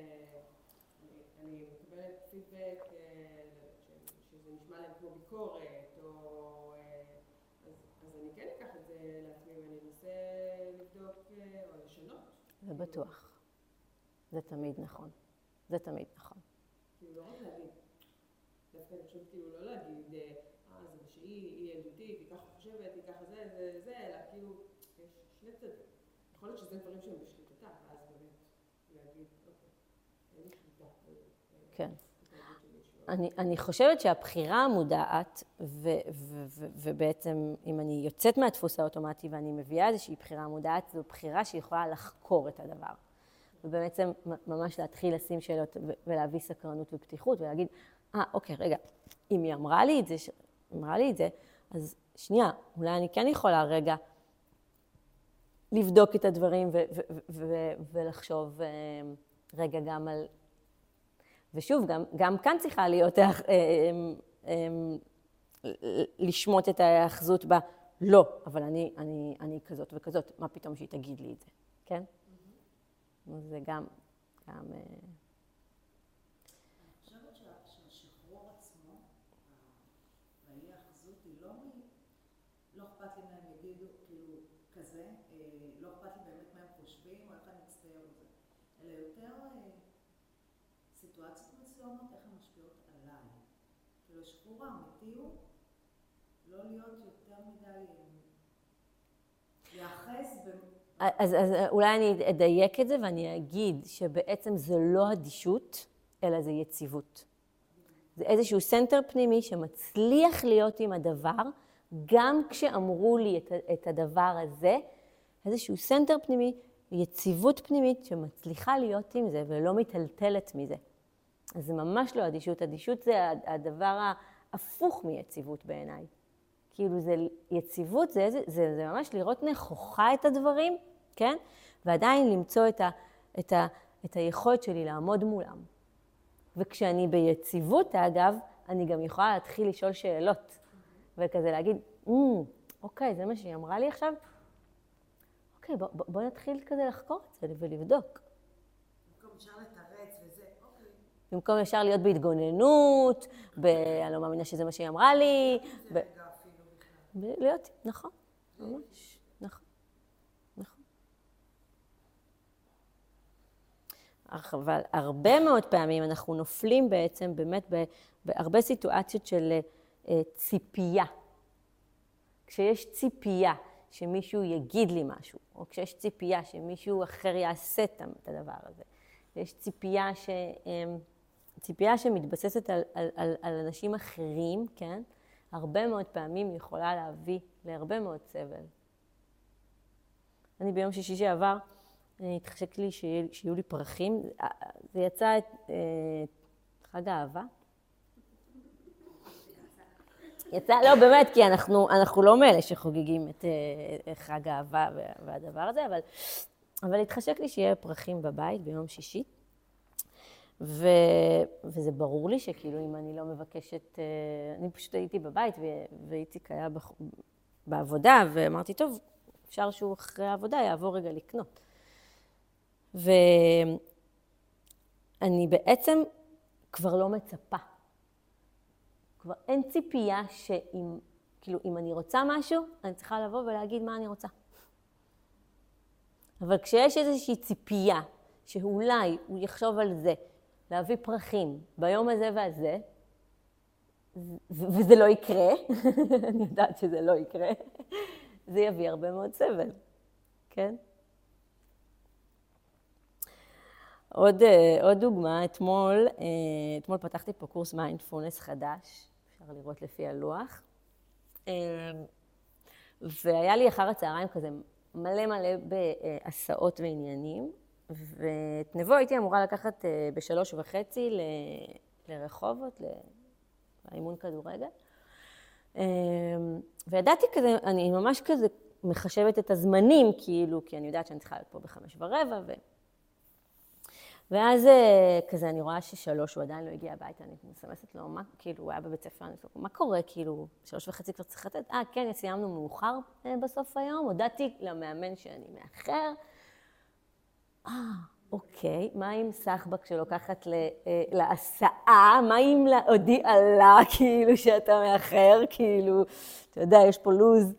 אני מקבלת פידבק שזה נשמע להם כמו ביקורת, או... אז אני כן אקח את זה לעצמי ואני אנסה לבדוק או לשנות. זה בטוח. זה תמיד נכון. זה תמיד נכון. כאילו לא רק להגיד, דווקא אני חושבת כאילו לא להגיד, אה זה מה שהיא, היא ילדותית, היא ככה חושבת, היא ככה זה, זה, זה, אלא כאילו יש שני צדדים. יכול להיות שזה דברים שהם בשליטתה, ואז באמת להגיד, אוקיי, אין לי שליטה. כן. אני, אני חושבת שהבחירה המודעת, ו, ו, ו, ובעצם אם אני יוצאת מהדפוס האוטומטי ואני מביאה איזושהי בחירה מודעת, זו בחירה שיכולה לחקור את הדבר. ובעצם ממש להתחיל לשים שאלות ולהביא סקרנות ופתיחות ולהגיד, אה, אוקיי, רגע, אם היא אמרה לי את זה, אמרה לי את זה, אז שנייה, אולי אני כן יכולה רגע לבדוק את הדברים ו- ו- ו- ו- ולחשוב רגע גם על... ושוב, גם, גם כאן צריכה להיות, אה, אה, אה, לשמוט את ההאחזות בה, לא, אבל אני, אני, אני כזאת וכזאת, מה פתאום שהיא תגיד לי את זה, כן? Mm-hmm. זה גם, גם... אה... אני חושבת שהשחרור עצמו, וההאחזות היא לא מ... לא אכפת לי מה הם יגידו, כאילו, כזה, לא אכפת לי באמת מה הם חושבים, או איך אני מצטער בזה, אלא יותר... סיטואציות מסוימות, איך הן משפיעות עליי. כאילו, השחרור האמיתי הוא לא להיות יותר מדי להאחז ב... אז, אז אולי אני אדייק את זה ואני אגיד שבעצם זה לא אדישות, אלא זה יציבות. זה איזשהו סנטר פנימי שמצליח להיות עם הדבר, גם כשאמרו לי את, את הדבר הזה, איזשהו סנטר פנימי, יציבות פנימית שמצליחה להיות עם זה ולא מטלטלת מזה. אז זה ממש לא אדישות. אדישות זה הדבר ההפוך מיציבות בעיניי. כאילו זה יציבות, זה, זה, זה, זה ממש לראות נכוחה את הדברים, כן? ועדיין למצוא את, ה, את, ה, את היכולת שלי לעמוד מולם. וכשאני ביציבות, אגב, אני גם יכולה להתחיל לשאול שאלות. וכזה להגיד, mm, אוקיי, זה מה שהיא אמרה לי עכשיו? אוקיי, בוא, בוא נתחיל כזה לחקור את זה ולבדוק. במקום אפשר לתרץ וזה, אוקיי. במקום ישר להיות בהתגוננות, ב... אני לא מאמינה שזה מה שהיא אמרה לי. זה ב... רגע אפילו בכלל. להיות, נכון, ממש, נכון, נכון. אבל הרבה מאוד פעמים אנחנו נופלים בעצם באמת בהרבה סיטואציות של ציפייה. כשיש ציפייה שמישהו יגיד לי משהו, או כשיש ציפייה שמישהו אחר יעשה את הדבר הזה, יש ציפייה, ש... ציפייה שמתבססת על, על, על, על אנשים אחרים, כן? הרבה מאוד פעמים יכולה להביא להרבה מאוד סבל. אני ביום שישי שעבר, התחשק לי שיהיו, שיהיו לי פרחים. זה יצא את אה, חג האהבה. יצא, לא, באמת, כי אנחנו, אנחנו לא מאלה שחוגגים את אה, חג האהבה והדבר הזה, אבל, אבל התחשק לי שיהיה פרחים בבית ביום שישי. ו... וזה ברור לי שכאילו אם אני לא מבקשת, אני פשוט הייתי בבית ואיציק היה בח... בעבודה, ואמרתי, טוב, אפשר שהוא אחרי העבודה יעבור רגע לקנות. ואני בעצם כבר לא מצפה. כבר אין ציפייה שאם, כאילו, אם אני רוצה משהו, אני צריכה לבוא ולהגיד מה אני רוצה. אבל כשיש איזושהי ציפייה, שאולי הוא יחשוב על זה, להביא פרחים ביום הזה והזה, וזה לא יקרה, אני יודעת שזה לא יקרה, זה יביא הרבה מאוד סבל, כן? עוד, עוד דוגמה, אתמול, אתמול פתחתי פה קורס מיינדפולנס חדש, אפשר לראות לפי הלוח, והיה לי אחר הצהריים כזה מלא מלא בהסעות ועניינים, ואת נבו הייתי אמורה לקחת בשלוש וחצי ל... לרחובות, לאימון כדורגל. וידעתי כזה, אני ממש כזה מחשבת את הזמנים, כאילו, כי אני יודעת שאני צריכה להיות פה בחמש ורבע, ו... ואז כזה אני רואה ששלוש, הוא עדיין לא הגיע הביתה, אני מסמסת לו, מה, כאילו, הוא היה בבית ספר, אני אומרת, מה קורה, כאילו, שלוש וחצי כבר צריך לתת? אה, כן, סיימנו מאוחר בסוף היום, הודעתי למאמן שאני מאחר, אה, אוקיי, מה עם סחבק שלוקחת להסעה? מה אם להודיע לה, כאילו, שאתה מאחר? כאילו, אתה יודע, יש פה לוז.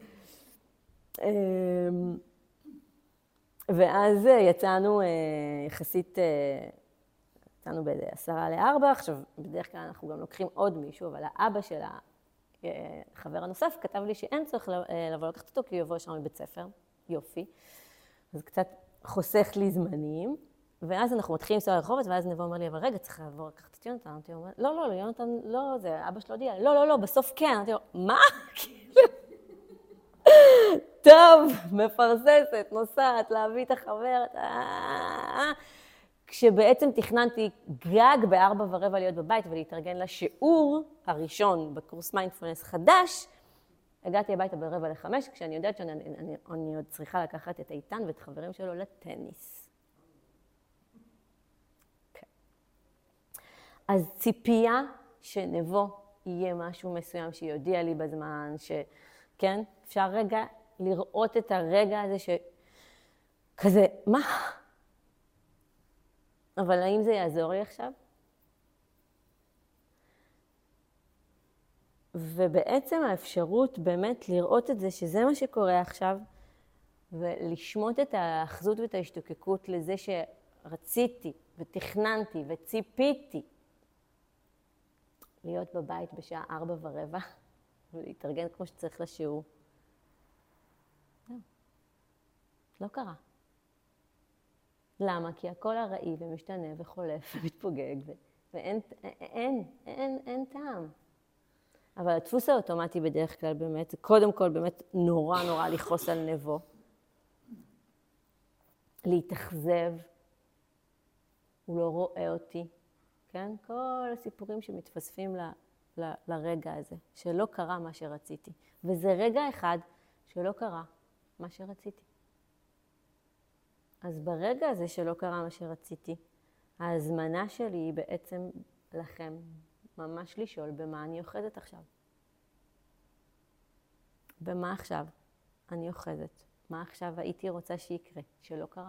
ואז יצאנו יחסית, יצאנו באיזה עשרה לארבע, עכשיו, בדרך כלל אנחנו גם לוקחים עוד מישהו, אבל האבא של החבר הנוסף כתב לי שאין צריך לבוא לקחת אותו, כי הוא יבוא שם מבית ספר, יופי. אז קצת חוסך לי זמנים, ואז אנחנו מתחילים לנסוע לרחובות, ואז נבוא אומר לי, אבל רגע, צריך לעבור לקחת את יונתן. אמרתי לו, לא, לא, לא, יונתן, לא, זה אבא שלו הודיע, לא, לא, לא, בסוף כן. אמרתי לו, מה? טוב, מפרססת, נוסעת, להביא את החבר, כשבעצם תכננתי גג בארבע ורבע להיות בבית ולהתארגן לשיעור הראשון בקורס מיינדפולנס חדש, הגעתי הביתה ברבע לחמש, כשאני יודעת שאני אני, אני עוד צריכה לקחת את איתן ואת חברים שלו לטניס. כן. אז ציפייה שנבוא יהיה משהו מסוים שיודיע לי בזמן, שכן, אפשר רגע לראות את הרגע הזה שכזה, מה? אבל האם זה יעזור לי עכשיו? ובעצם האפשרות באמת לראות את זה, שזה מה שקורה עכשיו, ולשמות את האחזות ואת ההשתוקקות לזה שרציתי ותכננתי וציפיתי להיות בבית בשעה ארבע ורבע, ולהתארגן כמו שצריך לשיעור. לא, לא קרה. למה? כי הכל הראי ומשתנה וחולף ומתפוגג, ואין אין, אין, אין טעם. אבל הדפוס האוטומטי בדרך כלל באמת, זה קודם כל באמת נורא נורא לכעוס על נבו. להתאכזב, הוא לא רואה אותי, כן? כל הסיפורים שמתפספים ל, ל, לרגע הזה, שלא קרה מה שרציתי. וזה רגע אחד שלא קרה מה שרציתי. אז ברגע הזה שלא קרה מה שרציתי, ההזמנה שלי היא בעצם לכם ממש לשאול במה אני אוחזת עכשיו. במה עכשיו אני אוחזת? מה עכשיו הייתי רוצה שיקרה, שלא קרה?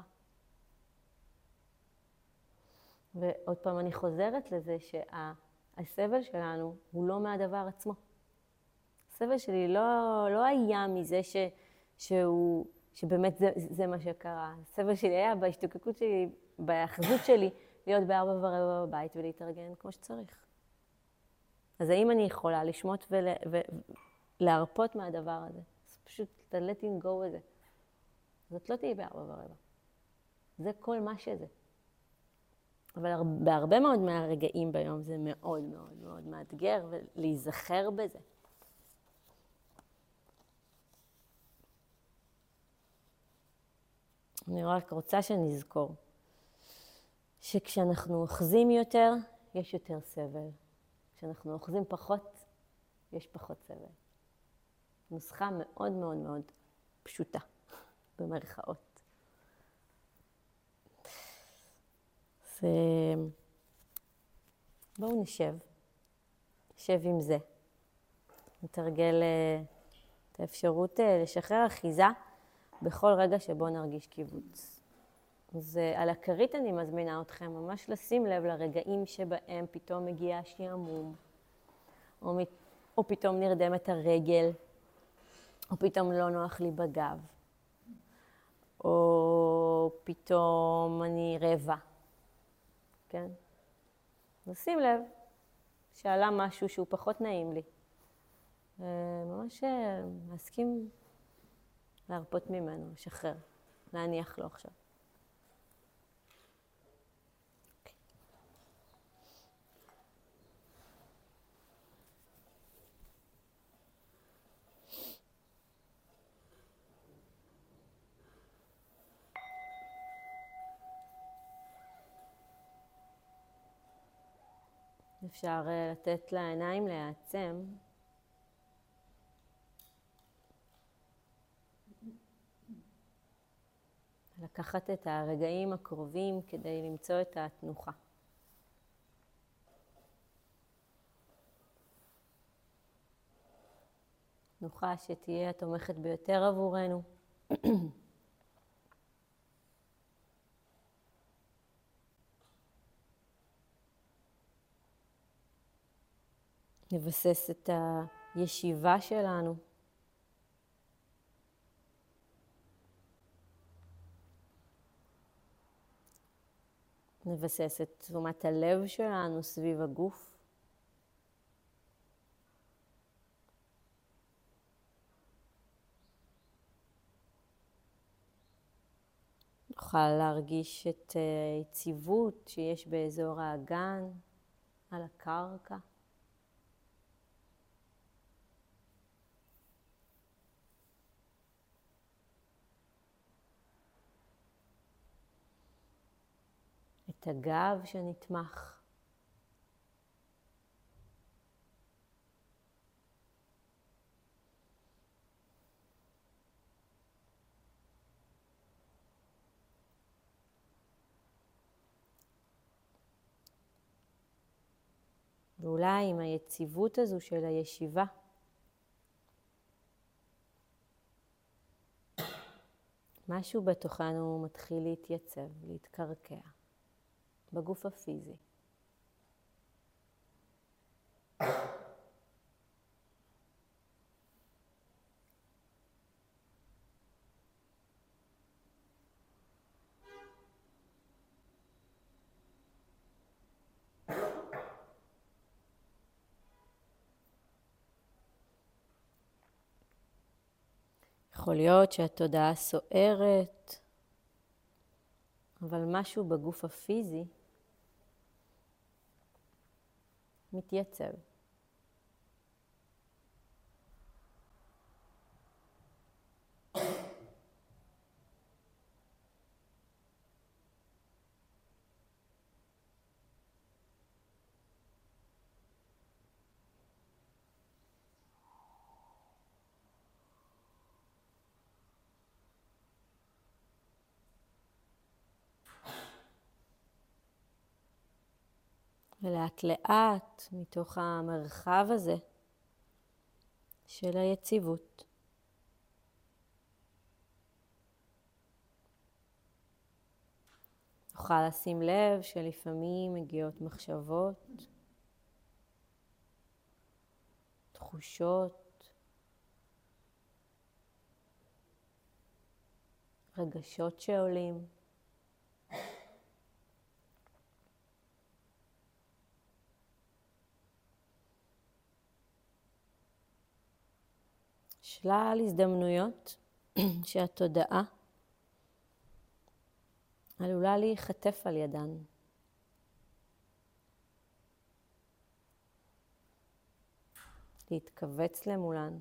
ועוד פעם אני חוזרת לזה שהסבל שלנו הוא לא מהדבר עצמו. הסבל שלי לא, לא היה מזה ש, שהוא, שבאמת זה, זה מה שקרה. הסבל שלי היה בהשתוקקות שלי, בהאחזות שלי, להיות בארבע ורבע בבית ולהתארגן כמו שצריך. אז האם אני יכולה לשמוט ולהרפות מהדבר הזה? אז פשוט letting go הזה. זאת לא תהיה בארבע ורבע. זה כל מה שזה. אבל בהרבה מאוד מהרגעים ביום זה מאוד מאוד מאוד מאתגר ולהיזכר בזה. אני רק רוצה שנזכור שכשאנחנו אוחזים יותר, יש יותר סבל. כשאנחנו אוחזים פחות, יש פחות סבל. נוסחה מאוד מאוד מאוד פשוטה, במרכאות. אז בואו נשב, נשב עם זה. נתרגל את האפשרות לשחרר אחיזה בכל רגע שבו נרגיש קיבוץ. אז על הכרית אני מזמינה אתכם ממש לשים לב לרגעים שבהם פתאום מגיע השעמום, או, או פתאום נרדמת הרגל, או פתאום לא נוח לי בגב, או פתאום אני רעבה. כן? נשים לב שעלה משהו שהוא פחות נעים לי. ממש להסכים להרפות ממנו, לשחרר, להניח לו עכשיו. אפשר לתת לעיניים להעצם. לקחת את הרגעים הקרובים כדי למצוא את התנוחה. תנוחה שתהיה התומכת ביותר עבורנו. נבסס את הישיבה שלנו. נבסס את תשומת הלב שלנו סביב הגוף. נוכל להרגיש את היציבות שיש באזור האגן, על הקרקע. את הגב שנתמך. ואולי עם היציבות הזו של הישיבה, משהו בתוכנו מתחיל להתייצב, להתקרקע. בגוף הפיזי. יכול להיות שהתודעה סוערת, אבל משהו בגוף הפיזי מתייצב. ולאט לאט מתוך המרחב הזה של היציבות, נוכל לשים לב שלפעמים מגיעות מחשבות, תחושות, רגשות שעולים. שלל הזדמנויות שהתודעה עלולה להיחטף על ידן. להתכווץ למולן.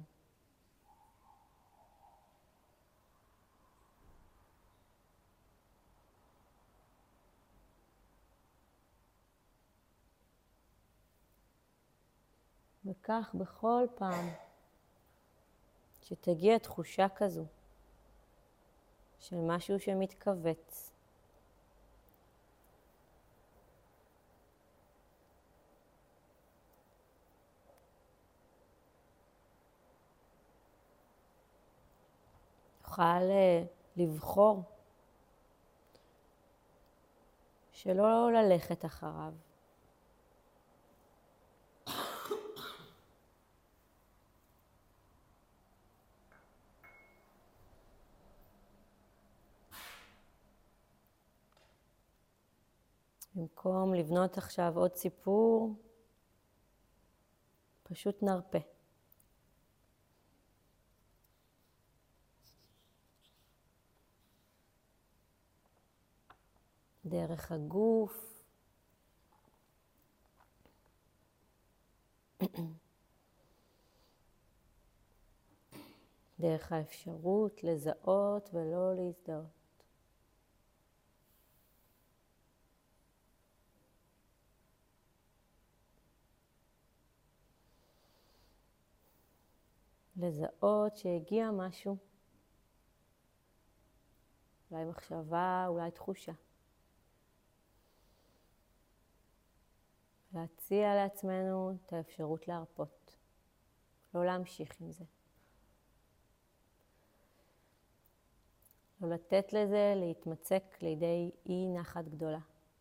וכך בכל פעם שתגיע תחושה כזו של משהו שמתכווץ, תוכל לבחור שלא ללכת אחריו. במקום לבנות עכשיו עוד סיפור, פשוט נרפה. דרך הגוף, דרך האפשרות לזהות ולא להזדהות. לזהות שהגיע משהו, אולי מחשבה, אולי תחושה. להציע לעצמנו את האפשרות להרפות, לא להמשיך עם זה. לא לתת לזה להתמצק לידי אי נחת גדולה.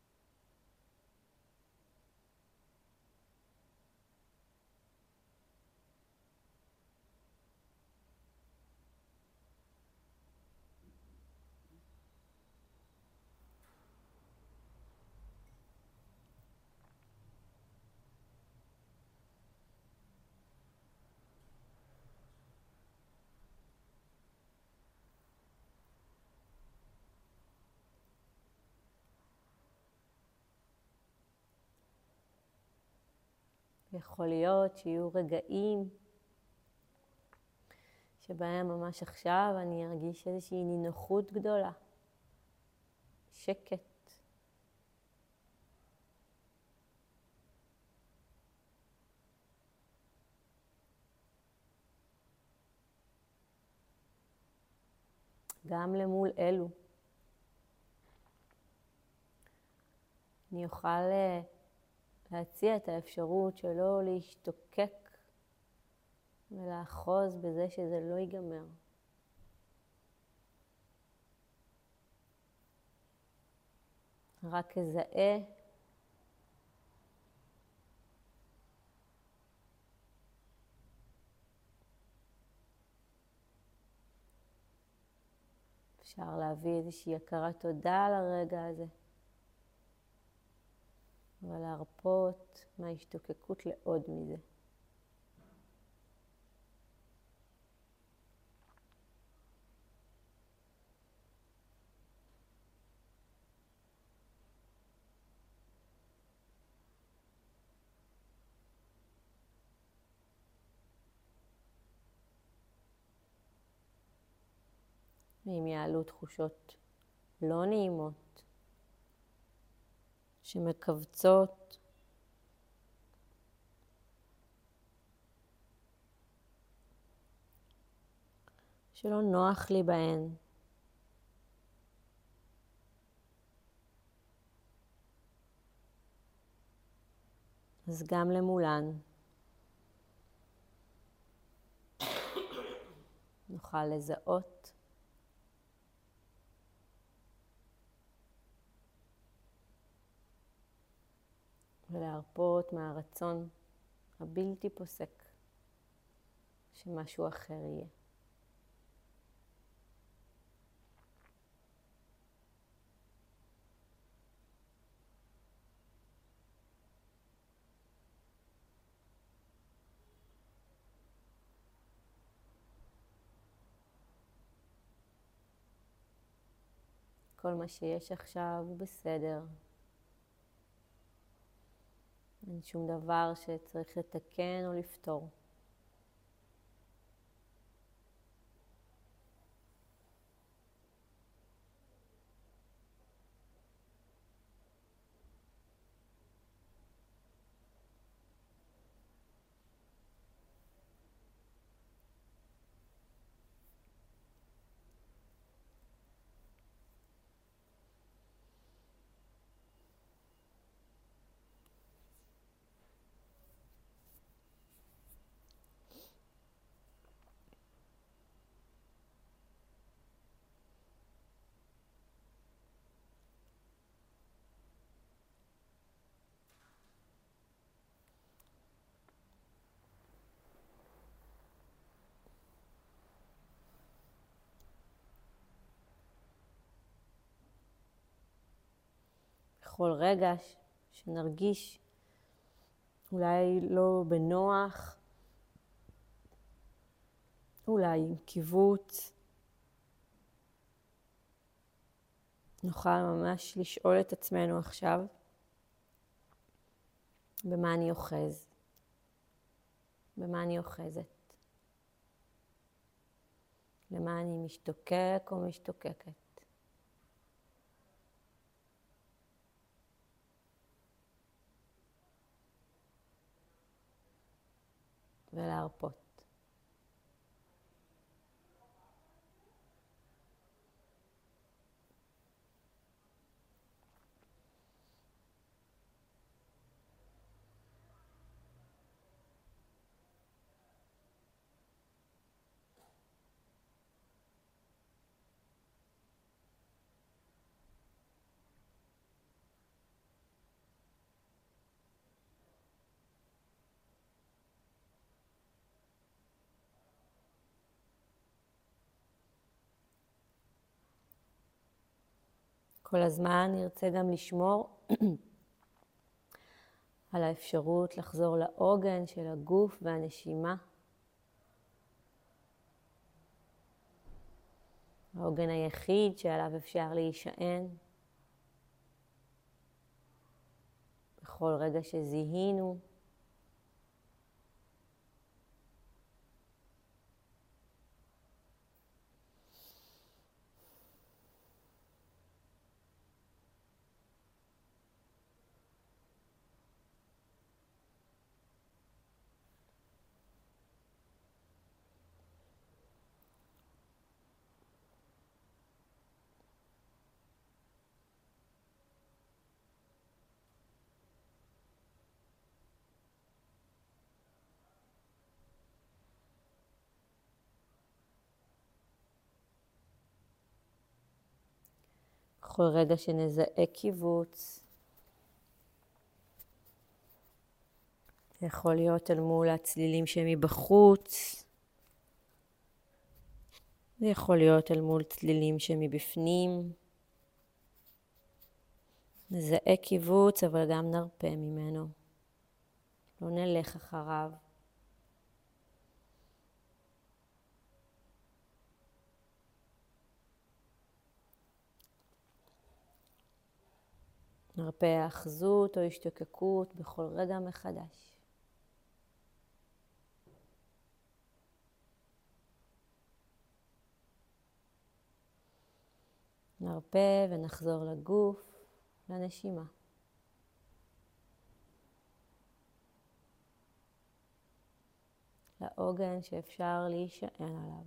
יכול להיות שיהיו רגעים שבהם ממש עכשיו אני ארגיש איזושהי נינוחות גדולה, שקט. גם למול אלו. אני אוכל להציע את האפשרות שלא להשתוקק ולאחוז בזה שזה לא ייגמר. רק אזהה אפשר להביא איזושהי הכרת תודה על הרגע הזה. ולהרפות מההשתוקקות לעוד מזה. ואם יעלו תחושות לא נעימות, שמקבצות, שלא נוח לי בהן, אז גם למולן נוכל לזהות ולהרפות מהרצון הבלתי פוסק שמשהו אחר יהיה. כל מה שיש עכשיו הוא בסדר. אין שום דבר שצריך לתקן או לפתור. בכל רגע שנרגיש אולי לא בנוח, אולי עם קיבוץ, נוכל ממש לשאול את עצמנו עכשיו, במה אני אוחז? במה אני אוחזת? למה אני משתוקק או משתוקקת? ולהרפות. כל הזמן נרצה גם לשמור על האפשרות לחזור לעוגן של הגוף והנשימה. העוגן היחיד שעליו אפשר להישען. בכל רגע שזיהינו בכל רגע שנזהה קיבוץ, זה יכול להיות אל מול הצלילים שמבחוץ, זה יכול להיות אל מול צלילים שמבפנים. נזהה קיבוץ אבל גם נרפה ממנו, לא נלך אחריו. נרפה אחזות או השתוקקות בכל רגע מחדש. נרפה ונחזור לגוף, לנשימה. לעוגן שאפשר להישען עליו.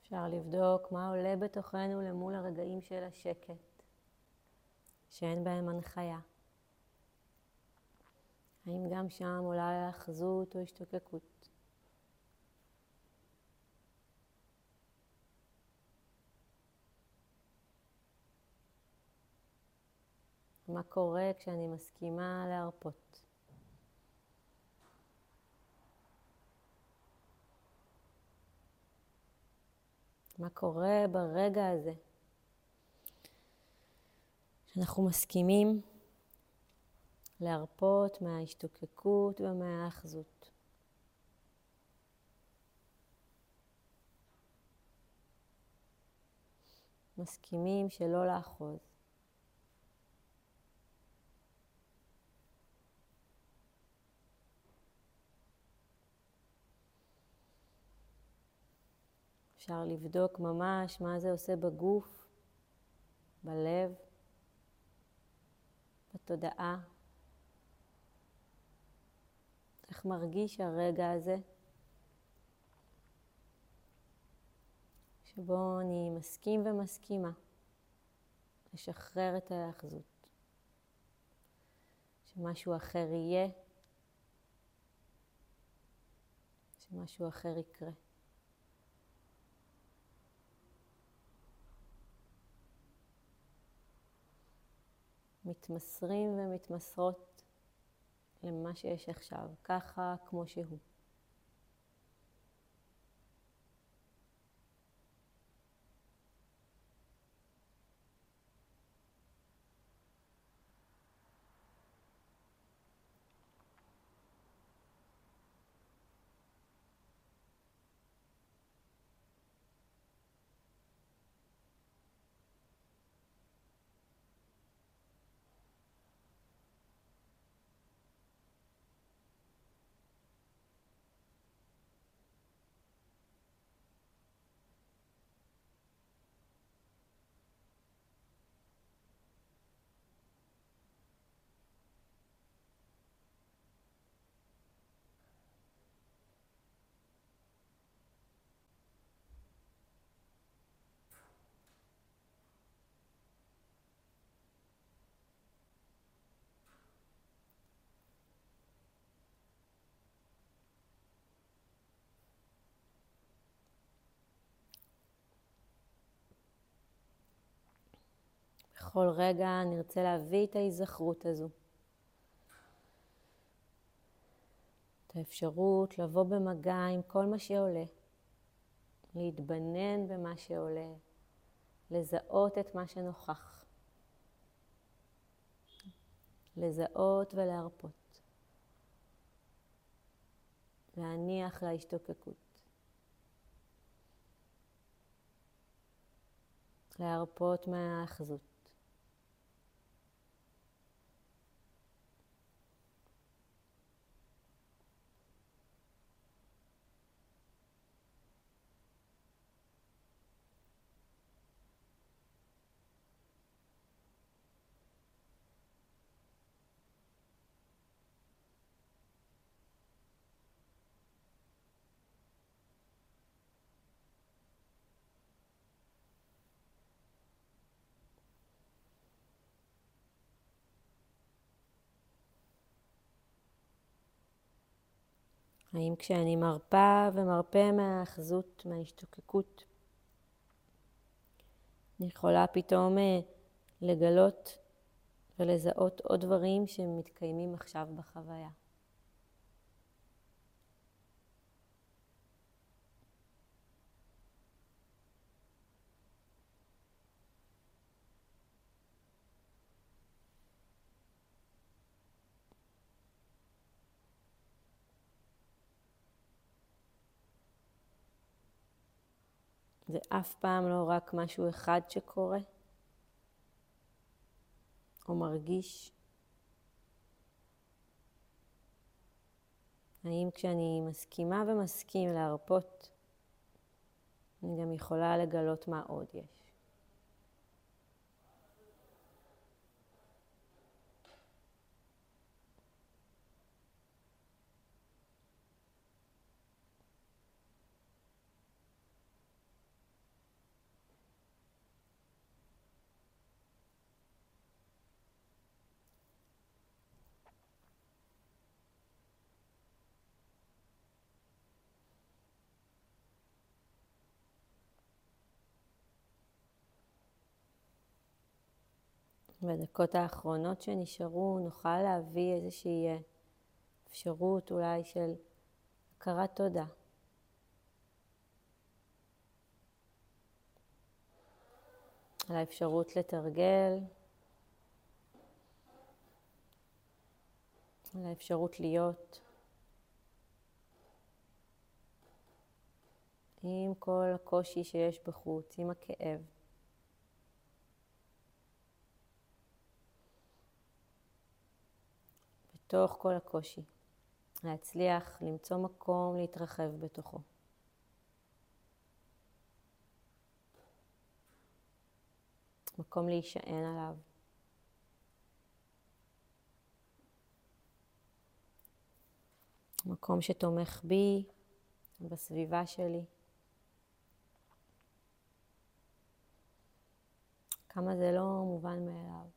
אפשר לבדוק מה עולה בתוכנו למול הרגעים של השקט, שאין בהם הנחיה. האם גם שם עולה האחזות או השתוקקות? מה קורה כשאני מסכימה להרפות? מה קורה ברגע הזה שאנחנו מסכימים להרפות מההשתוקקות ומהאחזות? מסכימים שלא לאחוז. אפשר לבדוק ממש מה זה עושה בגוף, בלב, בתודעה. איך מרגיש הרגע הזה שבו אני מסכים ומסכימה לשחרר את האחזות, שמשהו אחר יהיה, שמשהו אחר יקרה. מתמסרים ומתמסרות למה שיש עכשיו, ככה כמו שהוא. בכל רגע נרצה להביא את ההיזכרות הזו. את האפשרות לבוא במגע עם כל מה שעולה, להתבנן במה שעולה, לזהות את מה שנוכח, לזהות ולהרפות, להניח להשתוקקות, להרפות מהאחזות. האם כשאני מרפה ומרפה מהאחזות, מההשתוקקות, אני יכולה פתאום לגלות ולזהות עוד דברים שמתקיימים עכשיו בחוויה. זה אף פעם לא רק משהו אחד שקורה או מרגיש. האם כשאני מסכימה ומסכים להרפות, אני גם יכולה לגלות מה עוד יש. בדקות האחרונות שנשארו נוכל להביא איזושהי אפשרות אולי של הכרת תודה. על האפשרות לתרגל, על האפשרות להיות עם כל הקושי שיש בחוץ, עם הכאב. בתוך כל הקושי, להצליח למצוא מקום להתרחב בתוכו. מקום להישען עליו. מקום שתומך בי, בסביבה שלי. כמה זה לא מובן מאליו.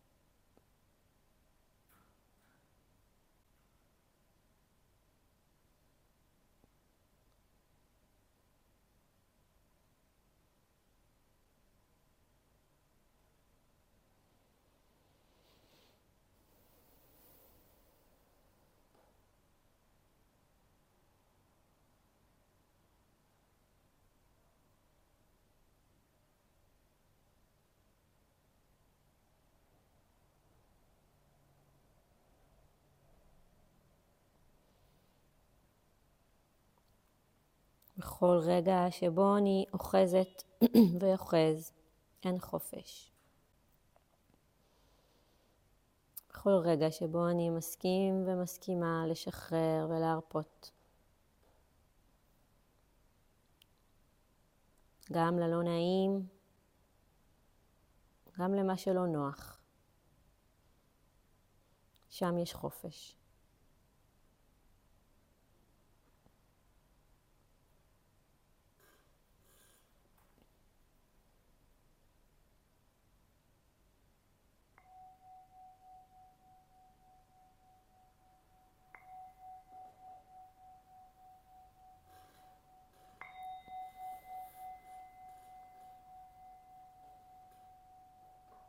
בכל רגע שבו אני אוחזת ואוחז, אין חופש. בכל רגע שבו אני מסכים ומסכימה לשחרר ולהרפות. גם ללא נעים, גם למה שלא נוח. שם יש חופש.